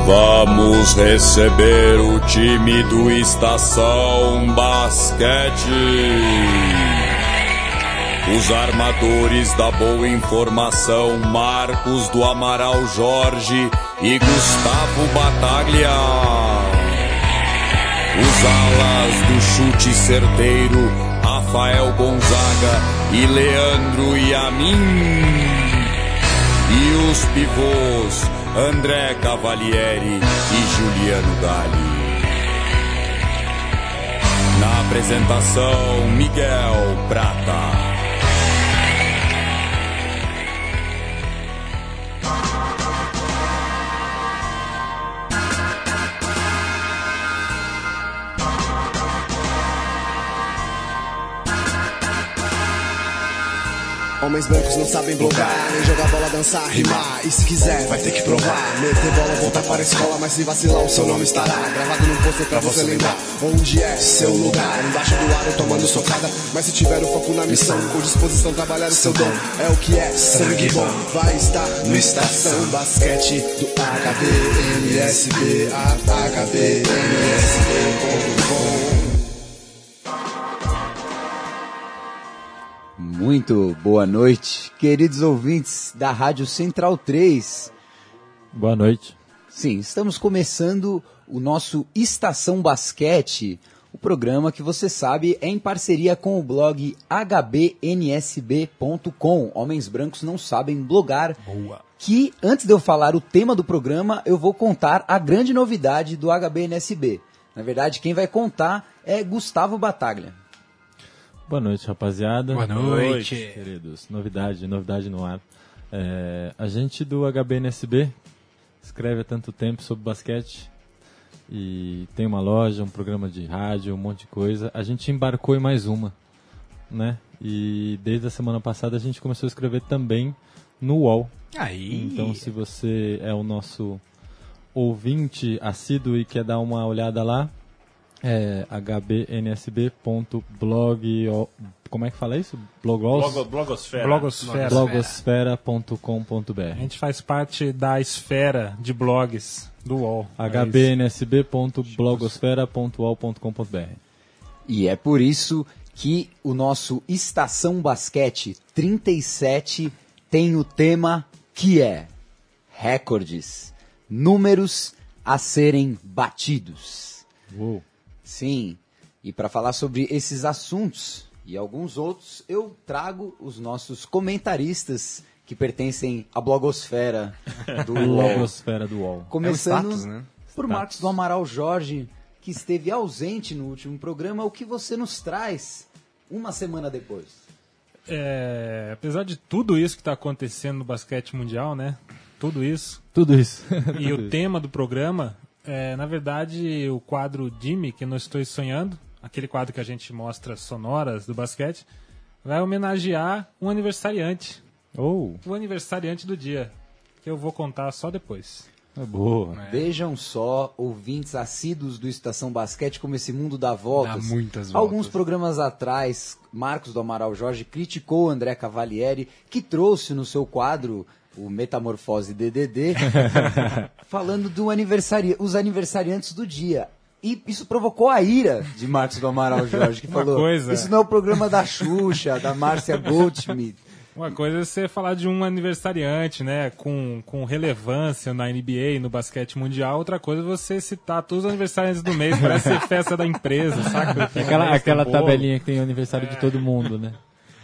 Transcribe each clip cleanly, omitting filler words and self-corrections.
Vamos receber o time do Estação Basquete. Os armadores da boa informação, Marcos do Amaral Jorge e Gustavo Bataglia. Os alas do chute certeiro, Rafael Gonzaga e Leandro Yamin. E os pivôs, André Cavalieri e Juliano Dali. Na apresentação, Miguel Prata. Homens brancos não sabem blogar, nem jogar bola, dançar, rimar. E se quiser, vai ter que provar. Meter bola, voltar para a escola, mas se vacilar o seu nome estará gravado num pôster pra você lembrar onde é seu lugar. Embaixo do aro, tomando socada. Mas se tiver o foco na missão, com disposição, trabalhar o seu dom. É o que é sangue bom. Vai estar no Estação Basquete do HBNSB, HBNSB.com. Muito boa noite, queridos ouvintes da Rádio Central 3. Boa noite. Sim, estamos começando o nosso Estação Basquete, o programa que você sabe é em parceria com o blog hbnsb.com. Homens brancos não sabem blogar. Boa. Que, antes de eu falar o tema do programa, eu vou contar a grande novidade do HBNSB. Na verdade, quem vai contar é Gustavo Bataglia. Boa noite, rapaziada. Boa noite, queridos. Novidade no ar. A gente do HBNSB escreve há tanto tempo sobre basquete e tem uma loja, um programa de rádio, um monte de coisa. A gente embarcou em mais uma, né? E desde a semana passada a gente começou a escrever também no UOL. Aí. Então, se você é o nosso ouvinte assíduo e quer dar uma olhada lá, hbnsb.blog. Como é que fala isso? Blogosfera.com.br. A gente faz parte da esfera de blogs do UOL. hbnsb.blogosfera.uol.com.br. E é por isso que o nosso Estação Basquete 37 tem o tema que é recordes, números a serem batidos. Uou. Sim, e para falar sobre esses assuntos e alguns outros, eu trago os nossos comentaristas que pertencem à blogosfera do UOL. Blogosfera do UOL. Começando status, né? por Marcos do Amaral Jorge, que esteve ausente no último programa. O que você nos traz uma semana depois? Apesar de tudo isso que está acontecendo no basquete mundial, né? Tudo isso. E o tema do programa... na verdade, o quadro Jimmy, que não estou sonhando, aquele quadro que a gente mostra sonoras do basquete, vai homenagear um aniversariante. O aniversariante do dia, que eu vou contar só depois. Boa. Vejam só, ouvintes assíduos do Estação Basquete, como esse mundo dá voltas. Dá muitas voltas. Alguns programas atrás, Marcos do Amaral Jorge criticou o André Cavalieri, que trouxe no seu quadro... o Metamorfose DDD, falando os aniversariantes do dia. E isso provocou a ira de Marcos do Amaral Jorge, que falou, isso não é o programa da Xuxa, da Márcia Goldschmidt. Uma coisa é você falar de um aniversariante, né, com relevância na NBA, no basquete mundial. Outra coisa é você citar todos os aniversariantes do mês, parece ser festa da empresa, saca? Aquela tabelinha que tem o aniversário de todo mundo, né?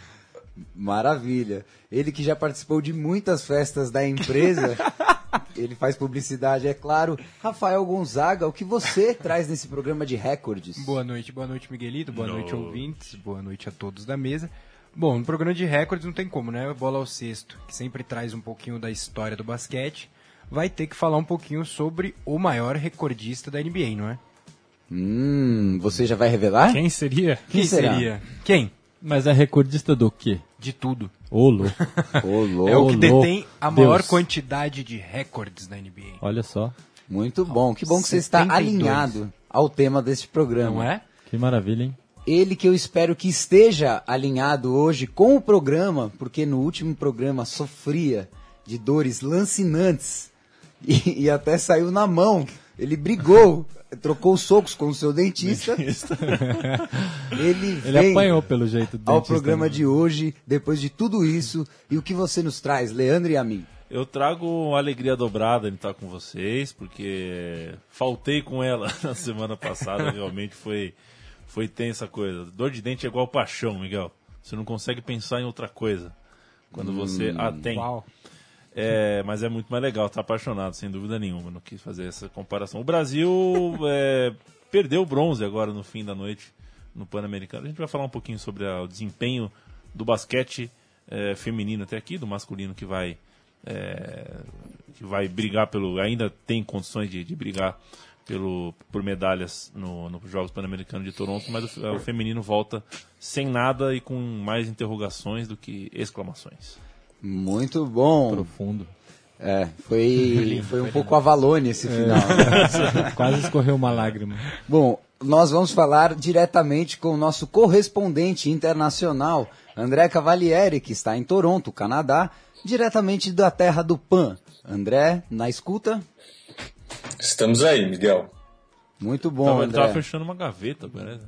Maravilha. Ele que já participou de muitas festas da empresa, ele faz publicidade, é claro. Rafael Gonzaga, o que você traz nesse programa de recordes? Boa noite, Miguelito, boa noite, ouvintes, boa noite a todos da mesa. Bom, no programa de recordes não tem como, né? Bola ao cesto, que sempre traz um pouquinho da história do basquete, vai ter que falar um pouquinho sobre o maior recordista da NBA, não é? Você já vai revelar? Quem seria? Quem será? Quem? Mas é recordista do quê? De tudo. Ô, louco. É o que detém a maior quantidade de recordes da NBA. Olha só. Muito bom. Que bom que você está 72. alinhado ao tema deste programa. Não é? Que maravilha, hein? Ele que eu espero que esteja alinhado hoje com o programa, porque no último programa sofria de dores lancinantes e até saiu na mão. Ele brigou, trocou socos com o seu dentista. Ele apanhou pelo jeito do ao dentista, programa né? de hoje, depois de tudo isso. E o que você nos traz, Leandro e a mim? Eu trago uma alegria dobrada em estar com vocês, porque faltei com ela na semana passada, realmente foi tensa a coisa. Dor de dente é igual paixão, Miguel. Você não consegue pensar em outra coisa quando você a tem. Uau. Mas é muito mais legal, tá apaixonado, sem dúvida nenhuma. Não quis fazer essa comparação. O Brasil perdeu o bronze agora no fim da noite no Pan-Americano. A gente vai falar um pouquinho sobre o desempenho do basquete feminino até aqui, do masculino que vai brigar ainda tem condições de brigar por medalhas nos Jogos Pan-Americanos de Toronto, mas o feminino volta sem nada e com mais interrogações do que exclamações. Muito bom. Profundo. Foi um pouco Avalone esse final. Quase escorreu uma lágrima. Bom, nós vamos falar diretamente com o nosso correspondente internacional, André Cavalieri, que está em Toronto, Canadá, diretamente da terra do Pan. André, na escuta? Estamos aí, Miguel. Muito bom, Ele André. tava fechando uma gaveta, parece.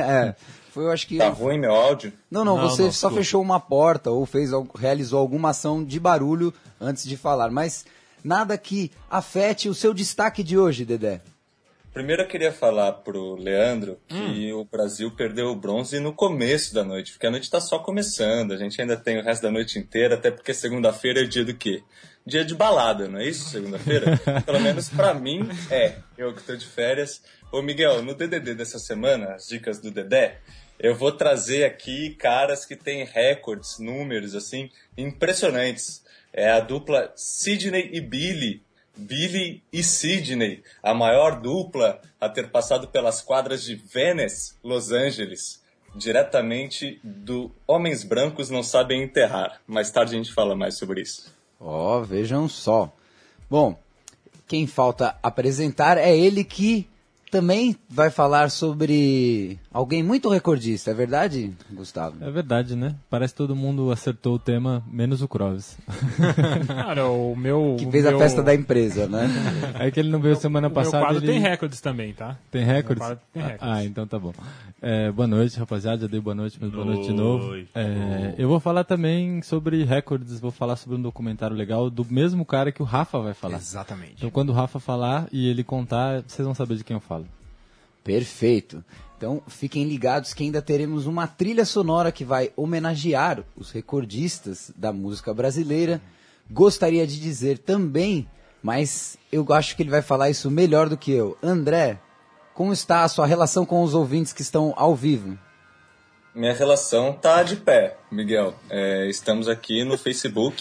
Eu acho que... Tá ruim meu áudio? Não, você só desculpa. fechou uma porta ou realizou alguma ação de barulho antes de falar, mas nada que afete o seu destaque de hoje, Dedé. Primeiro eu queria falar pro Leandro que o Brasil perdeu o bronze no começo da noite, porque a noite tá só começando, a gente ainda tem o resto da noite inteira, até porque segunda-feira é dia do quê? Dia de balada, não é isso? Segunda-feira? Pelo menos pra mim, eu que tô de férias. Ô Miguel, no DDD dessa semana, as dicas do Dedé, eu vou trazer aqui caras que têm recordes, números, assim, impressionantes. É a dupla Sidney e Billy. Billy e Sidney, a maior dupla a ter passado pelas quadras de Venice, Los Angeles, diretamente do Homens Brancos Não Sabem Enterrar. Mais tarde a gente fala mais sobre isso. Vejam só. Bom, quem falta apresentar é ele que também vai falar sobre alguém muito recordista, é verdade, Gustavo? É verdade, né? Parece que todo mundo acertou o tema, menos o Krovis. Cara, o meu... Que fez a festa da empresa, né? É que ele não veio semana passada. O meu quadro ele... tem recordes também, tá? Tem recordes? O meu quadro tem recordes. Então tá bom. Boa noite, rapaziada. Já dei boa noite, mas boa noite de novo. Eu vou falar também sobre recordes, vou falar sobre um documentário legal do mesmo cara que o Rafa vai falar. Exatamente. Então quando o Rafa falar e ele contar, vocês vão saber de quem eu falo. Perfeito. Então fiquem ligados que ainda teremos uma trilha sonora que vai homenagear os recordistas da música brasileira. Gostaria de dizer também, mas eu acho que ele vai falar isso melhor do que eu. André, como está a sua relação com os ouvintes que estão ao vivo? Minha relação tá de pé, Miguel. Estamos aqui no Facebook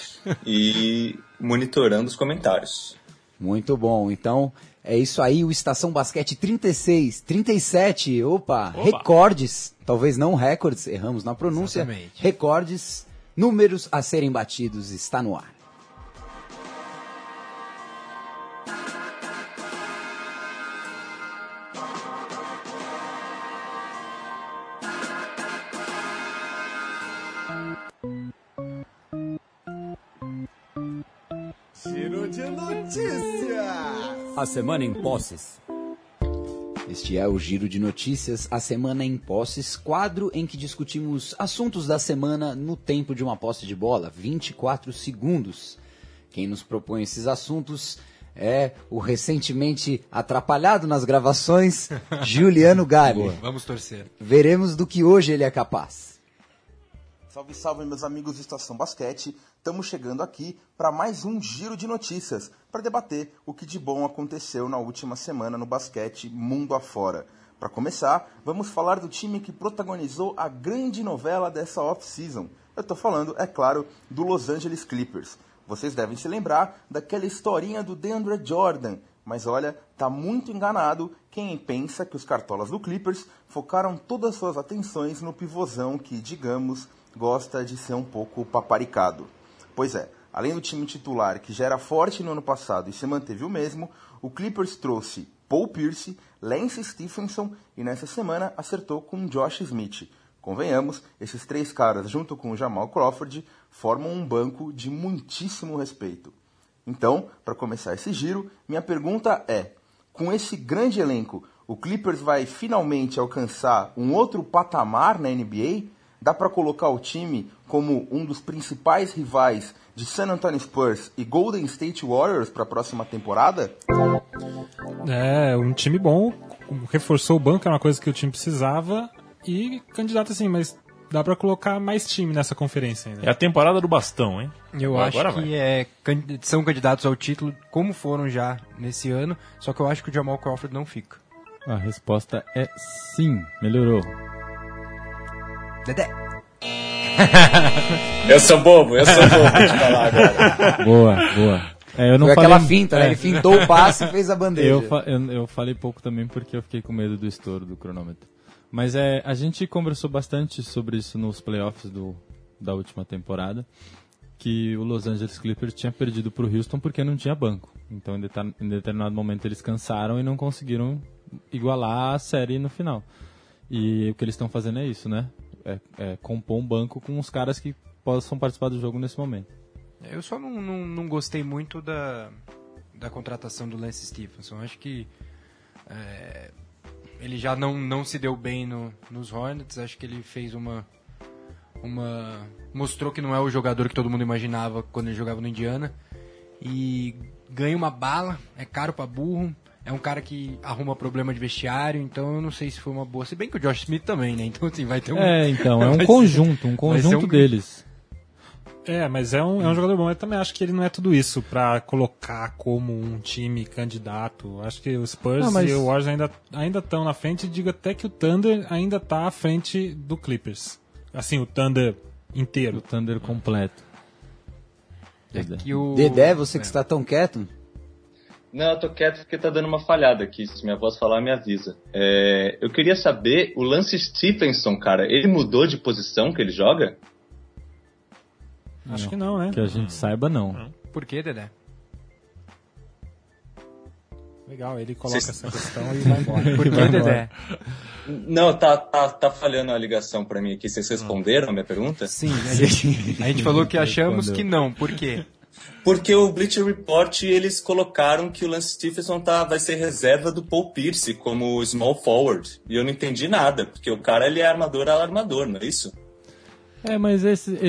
e monitorando os comentários. Muito bom. Então, é isso aí, o Estação Basquete 36, 37, recordes, talvez não recordes, erramos na pronúncia. Exatamente. Recordes, números a serem batidos, está no ar. Giro de notícias. A semana em posses. Este é o Giro de Notícias, a Semana em Posses, quadro em que discutimos assuntos da semana no tempo de uma posse de bola, 24 segundos. Quem nos propõe esses assuntos é o recentemente atrapalhado nas gravações, Juliano Gale. Vamos torcer. Veremos do que hoje ele é capaz. Salve, salve, meus amigos do Estação Basquete. Estamos chegando aqui para mais um Giro de Notícias, para debater o que de bom aconteceu na última semana no basquete mundo afora. Para começar, vamos falar do time que protagonizou a grande novela dessa off-season. Eu estou falando, é claro, do Los Angeles Clippers. Vocês devem se lembrar daquela historinha do DeAndre Jordan, mas olha, tá muito enganado quem pensa que os cartolas do Clippers focaram todas as suas atenções no pivôzão que, digamos, gosta de ser um pouco paparicado. Pois é, além do time titular que já era forte no ano passado e se manteve o mesmo, o Clippers trouxe Paul Pierce, Lance Stephenson e nessa semana acertou com Josh Smith. Convenhamos, esses três caras junto com o Jamal Crawford formam um banco de muitíssimo respeito. Então, para começar esse giro, minha pergunta é: com esse grande elenco, o Clippers vai finalmente alcançar um outro patamar na NBA? Dá para colocar o time como um dos principais rivais de San Antonio Spurs e Golden State Warriors para a próxima temporada? É, um time bom, reforçou o banco, é uma coisa que o time precisava, e candidato assim, mas dá pra colocar mais time nessa conferência ainda. É a temporada do bastão, hein? Eu acho que são candidatos ao título, como foram já nesse ano, só que eu acho que o Jamal Crawford não fica. A resposta é sim, melhorou. Dedé. Eu sou bobo de falar agora. Boa. Eu não Foi falei... aquela finta, né? Ele fintou o passe e fez a bandeja. Eu falei pouco também porque eu fiquei com medo do estouro do cronômetro. Mas a gente conversou bastante sobre isso nos playoffs da última temporada, que o Los Angeles Clippers tinha perdido para o Houston porque não tinha banco. Então, em determinado momento, eles cansaram e não conseguiram igualar a série no final. E o que eles estão fazendo é isso, né? Compor um banco com os caras que possam participar do jogo nesse momento. Eu só não gostei muito da contratação do Lance Stephenson. Acho que ele já não se deu bem nos Hornets. Acho que ele fez mostrou que não é o jogador que todo mundo imaginava quando ele jogava no Indiana. E ganha uma bala, é caro pra burro. É um cara que arruma problema de vestiário, então eu não sei se foi uma boa. Se bem que o Josh Smith também, né? Então assim, vai ter um... é um conjunto deles. Mas é um jogador bom. Eu também acho que ele não é tudo isso pra colocar como um time candidato. Acho que o Spurs e o Warriors ainda estão na frente. Digo até que o Thunder ainda tá à frente do Clippers. Assim, o Thunder inteiro. O Thunder completo. Dedé, você que está tão quieto? Não, eu tô quieto porque tá dando uma falhada aqui. Se minha voz falar, me avisa. Eu queria saber, o Lance Stephenson, cara, ele mudou de posição que ele joga? Acho que não, né? Que a gente saiba, não. Por que, Dedé? Legal, ele coloca essa questão e vai embora. Por que, Dedé? Não, tá falhando a ligação pra mim aqui. Vocês responderam a minha pergunta? Sim, a gente falou que achamos que não. Por quê? Porque o Bleacher Report, eles colocaram que o Lance Stephenson vai ser reserva do Paul Pierce como small forward. E eu não entendi nada, porque o cara ele é armador a armador, não é isso? Mas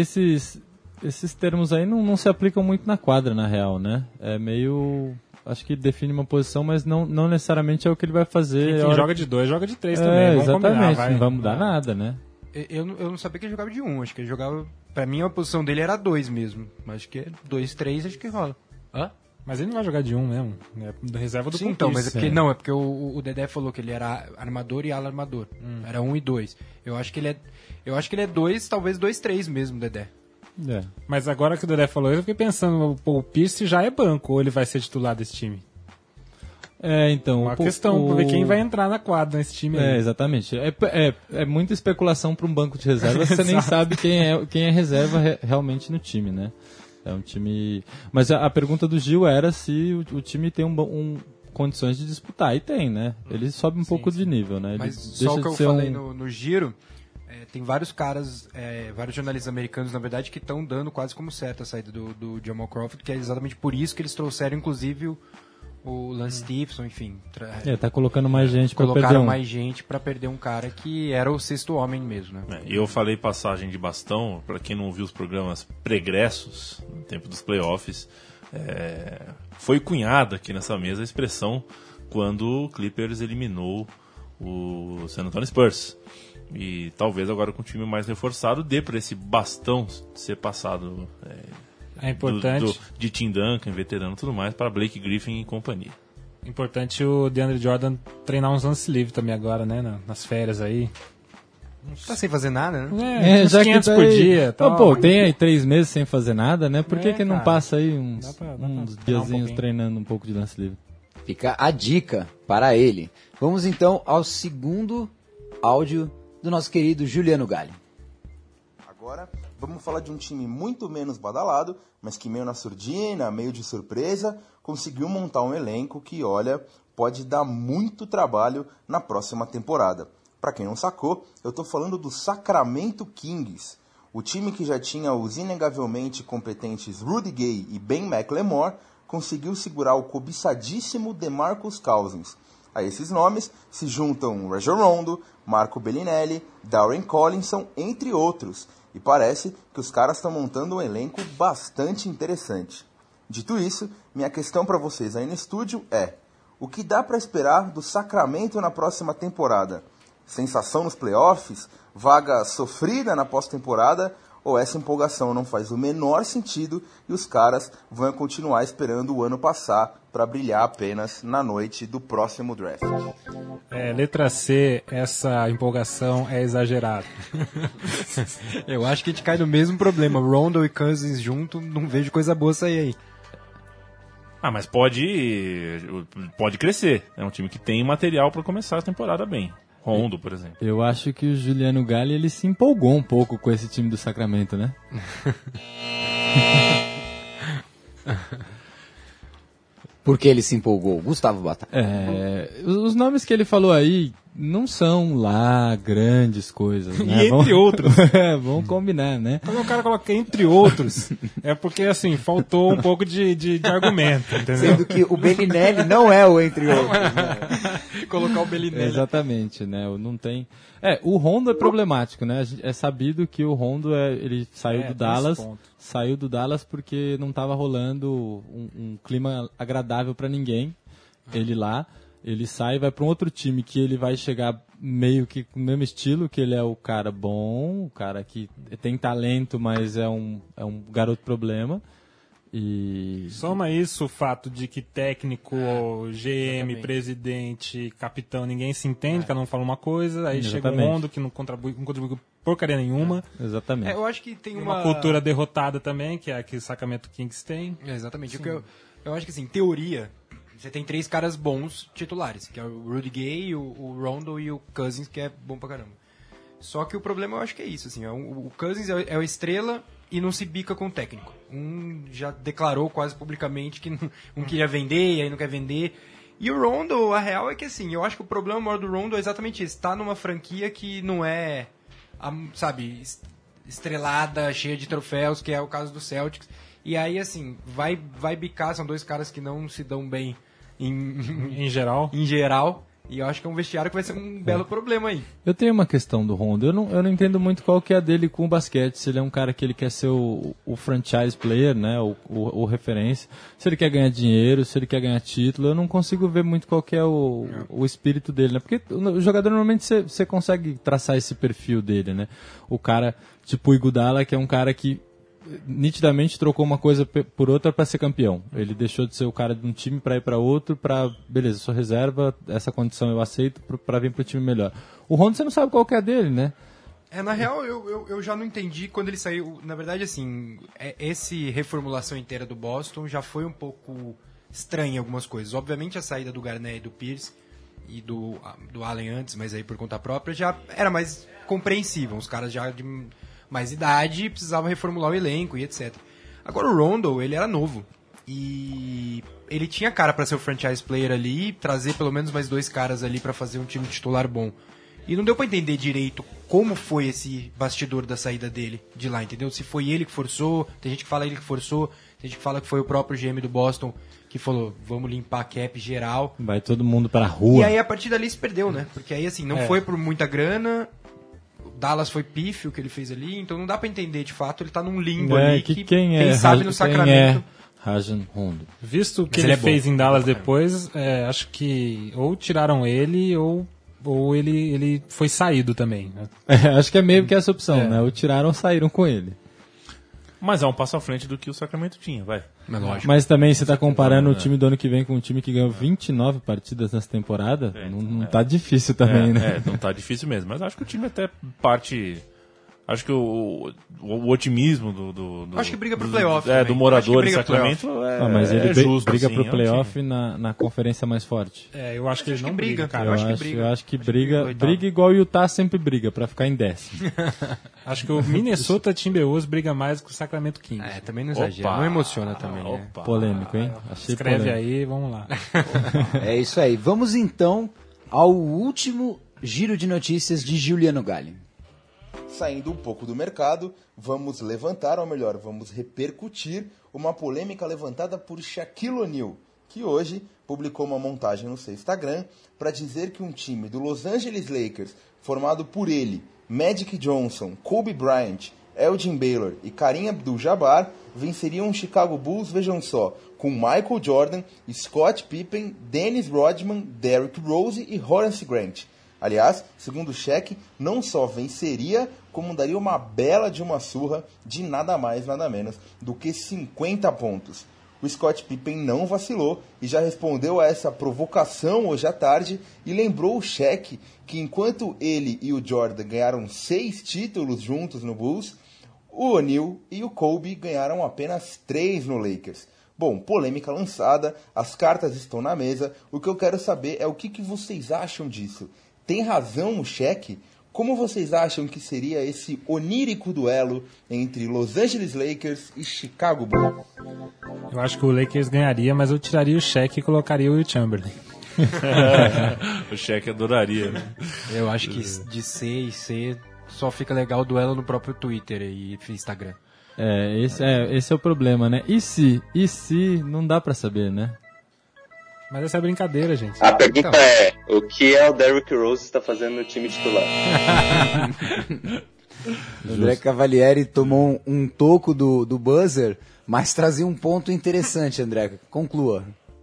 esses termos aí não se aplicam muito na quadra, na real, né? É meio... Acho que define uma posição, mas não necessariamente é o que ele vai fazer. Quem joga de 2, joga de 3 também. Exatamente, não vai mudar nada, né? Eu não sabia que ele jogava de 1, acho que ele jogava... Pra mim a posição dele era 2 mesmo. Acho que 2, 3, acho que rola. Hã? Mas ele não vai jogar de 1 mesmo. É da reserva do Sim, então, mas é porque o Dedé falou que ele era armador e ala armador. Era 1 e 2. Eu acho que ele é 2, talvez 2, 3 mesmo, Dedé. Mas agora que o Dedé falou, eu fiquei pensando, o Pierce já é banco ou ele vai ser titular desse time? Então... Uma questão, pra ver quem vai entrar na quadra nesse time aí. Exatamente. É muita especulação para um banco de reserva, você nem sabe quem é reserva realmente no time, né? É um time... Mas a pergunta do Gil era se o time tem condições de disputar, e tem, né? Ele sobe um pouco de nível, né? Ele Mas só o que eu falei no giro, tem vários caras, vários jornalistas americanos, na verdade, que estão dando quase como certa a saída do Jamal Crawford, que é exatamente por isso que eles trouxeram, inclusive, o Lance Stephenson, enfim. Tá colocando mais gente para perder Colocaram mais gente para perder um cara que era o sexto homem mesmo, né? E eu falei passagem de bastão, para quem não viu os programas pregressos, no tempo dos playoffs, foi cunhada aqui nessa mesa a expressão quando o Clippers eliminou o San Antonio Spurs. E talvez agora com o time mais reforçado dê para esse bastão ser passado é importante de Tim Duncan, veterano e tudo mais, para Blake Griffin e companhia. Importante o DeAndre Jordan treinar uns lance livre também agora, né? Nas férias aí. Tá sem fazer nada, né? Uns 500 por dia. Pô, tem aí 3 meses sem fazer nada, né? Por que não passa aí uns diazinhos treinando um pouco de lance livre? Fica a dica para ele. Vamos então ao segundo áudio do nosso querido Juliano Galli. Agora vamos falar de um time muito menos badalado, mas que meio na surdina, meio de surpresa, conseguiu montar um elenco que, olha, pode dar muito trabalho na próxima temporada. Para quem não sacou, eu estou falando do Sacramento Kings. O time que já tinha os inegavelmente competentes Rudy Gay e Ben McLemore conseguiu segurar o cobiçadíssimo DeMarcus Cousins. A esses nomes se juntam Rajon Rondo, Marco Bellinelli, Darren Collinson, entre outros. E parece que os caras estão montando um elenco bastante interessante. Dito isso, minha questão para vocês aí no estúdio é: o que dá para esperar do Sacramento na próxima temporada? Sensação nos playoffs? Vaga sofrida na pós-temporada? Ou essa empolgação não faz o menor sentido e os caras vão continuar esperando o ano passar para brilhar apenas na noite do próximo draft? Letra C, essa empolgação é exagerada. Eu acho que a gente cai no mesmo problema. Rondo e Cousins junto, não vejo coisa boa sair aí. Mas pode crescer. É um time que tem material para começar a temporada bem. Rondo, por exemplo. Eu acho que o Juliano Galli, ele se empolgou um pouco com esse time do Sacramento, né? Por que ele se empolgou? Gustavo Batata. Os nomes que ele falou aí não são lá grandes coisas, né? E entre outros. Vamos combinar, né? Quando o cara coloca entre outros, é porque, assim, faltou um pouco de argumento, entendeu? Sendo que o Bellinelli não é o entre outros, né? Colocar o Bellinelli. Exatamente, né? Não tem... o Rondo é problemático, né? É sabido que o Rondo, ele saiu do Dallas... Saiu do Dallas porque não estava rolando um clima agradável para ninguém. Ele lá, ele sai e vai para um outro time que ele vai chegar meio que com o mesmo estilo, que ele é o cara bom, o cara que tem talento, mas é um garoto problema. E... Soma isso o fato de que técnico, GM, presidente, capitão, ninguém se entende, cada um fala uma coisa, aí chega um Rondo que não contribui porcaria nenhuma. Exatamente. Eu acho que tem uma cultura derrotada também, que é a que o Sacramento Kings tem. Exatamente. Eu acho que, assim, em teoria, você tem 3 caras bons titulares, que é o Rudy Gay, o Rondo e o Cousins, que é bom pra caramba. Só que o problema eu acho que é isso, assim, o Cousins é a estrela e não se bica com o técnico. Já declarou quase publicamente que não queria vender, e aí não quer vender. E o Rondo, a real é que, assim, eu acho que o problema maior do Rondo é exatamente isso. Tá numa franquia que não é, sabe, estrelada, cheia de troféus, que é o caso do Celtics. E aí, assim, vai bicar, são 2 caras que não se dão bem em geral. E eu acho que é um vestiário que vai ser um belo problema aí. Eu tenho uma questão do Rondo. Eu não entendo muito qual que é a dele com o basquete. Se ele é um cara que ele quer ser o franchise player, né? O referência. Se ele quer ganhar dinheiro, se ele quer ganhar título. Eu não consigo ver muito qual que é o espírito dele, né? Porque o jogador, normalmente, você consegue traçar esse perfil dele, né? O cara, tipo o Iguodala, que é um cara que nitidamente trocou uma coisa por outra para ser campeão. Ele deixou de ser o cara de um time para ir para outro, beleza, sou reserva, essa condição eu aceito para vir para o time melhor. O Rondo você não sabe qual que é dele, né? Na real, eu já não entendi quando ele saiu. Na verdade, assim, esse reformulação inteira do Boston já foi um pouco estranha em algumas coisas. Obviamente a saída do Garnett e do Pierce e do Allen antes, mas aí por conta própria, já era mais compreensível. Os caras já de mais idade, precisava reformular o elenco e etc. Agora o Rondo, ele era novo. E ele tinha cara para ser o franchise player ali, trazer pelo menos mais 2 caras ali para fazer um time titular bom. E não deu para entender direito como foi esse bastidor da saída dele de lá, entendeu? Se foi ele que forçou, tem gente que fala ele que forçou, tem gente que fala que foi o próprio GM do Boston que falou, vamos limpar a cap geral. Vai todo mundo pra rua. E aí a partir dali se perdeu, né? Porque aí assim, não foi por muita grana... Dallas foi pífio que ele fez ali, então não dá pra entender de fato, ele tá num limbo ali que quem sabe no Sacramento. Rajon Rondo. Visto o que ele fez em Dallas depois, acho que ou tiraram ele ou ele foi saído também. Né? Acho que é meio que essa opção, né? Ou tiraram ou saíram com ele. Mas é um passo à frente do que o Sacramento tinha, vai. Mas também você está comparando o time do ano que vem com um time que ganhou 29 partidas nessa temporada, não tá difícil também, né? Não tá difícil mesmo, mas acho que o time até parte... Acho que o otimismo do acho que briga pro playoff. Do morador de Sacramento mas ele justo. Briga assim, pro playoff na conferência mais forte. Eu acho que ele não briga, cara. Eu acho que briga igual o Utah sempre briga, pra ficar em 10º. Acho que o Minnesota Timberwolves briga mais que o Sacramento Kings. Também não exagera. Não emociona também. Polêmico, hein? Achei Escreve polêmico. aí, vamos lá. É isso aí. Vamos então ao último giro de notícias de Juliano Galli. Saindo um pouco do mercado, vamos levantar, ou melhor, vamos repercutir uma polêmica levantada por Shaquille O'Neal, que hoje publicou uma montagem no seu Instagram para dizer que um time do Los Angeles Lakers, formado por ele, Magic Johnson, Kobe Bryant, Elgin Baylor e Kareem Abdul-Jabbar, venceriam o Chicago Bulls, vejam só, com Michael Jordan, Scott Pippen, Dennis Rodman, Derrick Rose e Horace Grant. Aliás, segundo o Shaq, não só venceria, como daria uma bela de uma surra de nada mais, nada menos do que 50 pontos. O Scott Pippen não vacilou e já respondeu a essa provocação hoje à tarde e lembrou o Shaq que enquanto ele e o Jordan ganharam 6 títulos juntos no Bulls, o O'Neal e o Kobe ganharam apenas 3 no Lakers. Bom, polêmica lançada, as cartas estão na mesa, o que eu quero saber é o que vocês acham disso. Tem razão o Shaq? Como vocês acham que seria esse onírico duelo entre Los Angeles Lakers e Chicago Bulls? Eu acho que o Lakers ganharia, mas eu tiraria o Shaq e colocaria o Will Chamberlain. O Shaq adoraria, né? Eu acho que de C e C só fica legal o duelo no próprio Twitter e Instagram. Esse é o problema, né? E se não dá pra saber, né? Mas essa é brincadeira, gente. A pergunta é, o que o Derrick Rose está fazendo no time titular? André Cavalieri tomou um toco do buzzer, mas trazia um ponto interessante, André. Conclua.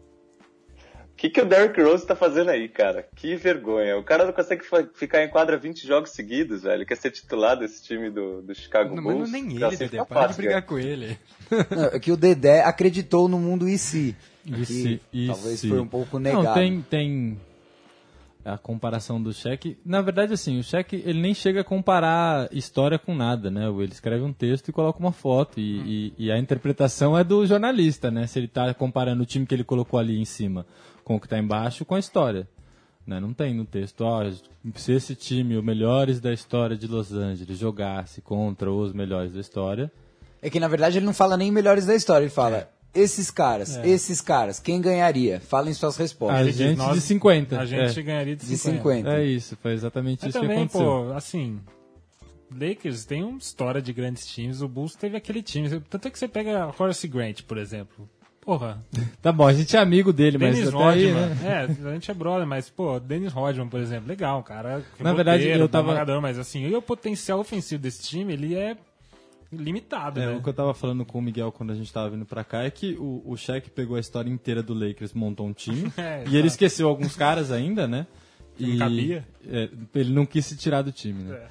O que o Derrick Rose tá fazendo aí, cara? Que vergonha. O cara não consegue ficar em quadra 20 jogos seguidos, velho. Ele quer ser titular desse time do Chicago Bulls. Mas nem ele, Dedé. Para de brigar com ele. Não, é que o Dedé acreditou no mundo e se. Talvez foi um pouco negado. Não, tem a comparação do Shaq. Na verdade, assim, o Shaq, ele nem chega a comparar história com nada, né? Ele escreve um texto e coloca uma foto. E a interpretação é do jornalista, né? Se ele tá comparando o time que ele colocou ali em cima com o que está embaixo, com a história. Né? Não tem no texto, se esse time, os melhores da história de Los Angeles, jogasse contra os melhores da história... É que, na verdade, ele não fala nem melhores da história, ele fala, esses caras, quem ganharia? Falem suas respostas. A gente de 50. A gente ganharia de 50. É isso, foi exatamente isso também, que aconteceu. Pô, assim, Lakers tem uma história de grandes times, o Bulls teve aquele time, tanto é que você pega Horace Grant, por exemplo. Porra. Tá bom, a gente é amigo dele, Dennis mas Rodman, aí, né? a gente é brother, mas, pô, Dennis Rodman, por exemplo, legal, um cara. Na verdade, eu tava... jogador, mas assim, o potencial ofensivo desse time, ele é limitado, né? O que eu tava falando com o Miguel quando a gente tava vindo pra cá é que o Shaq pegou a história inteira do Lakers, montou um time, e ele esqueceu alguns caras ainda, né? Não cabia. Ele não quis se tirar do time, né?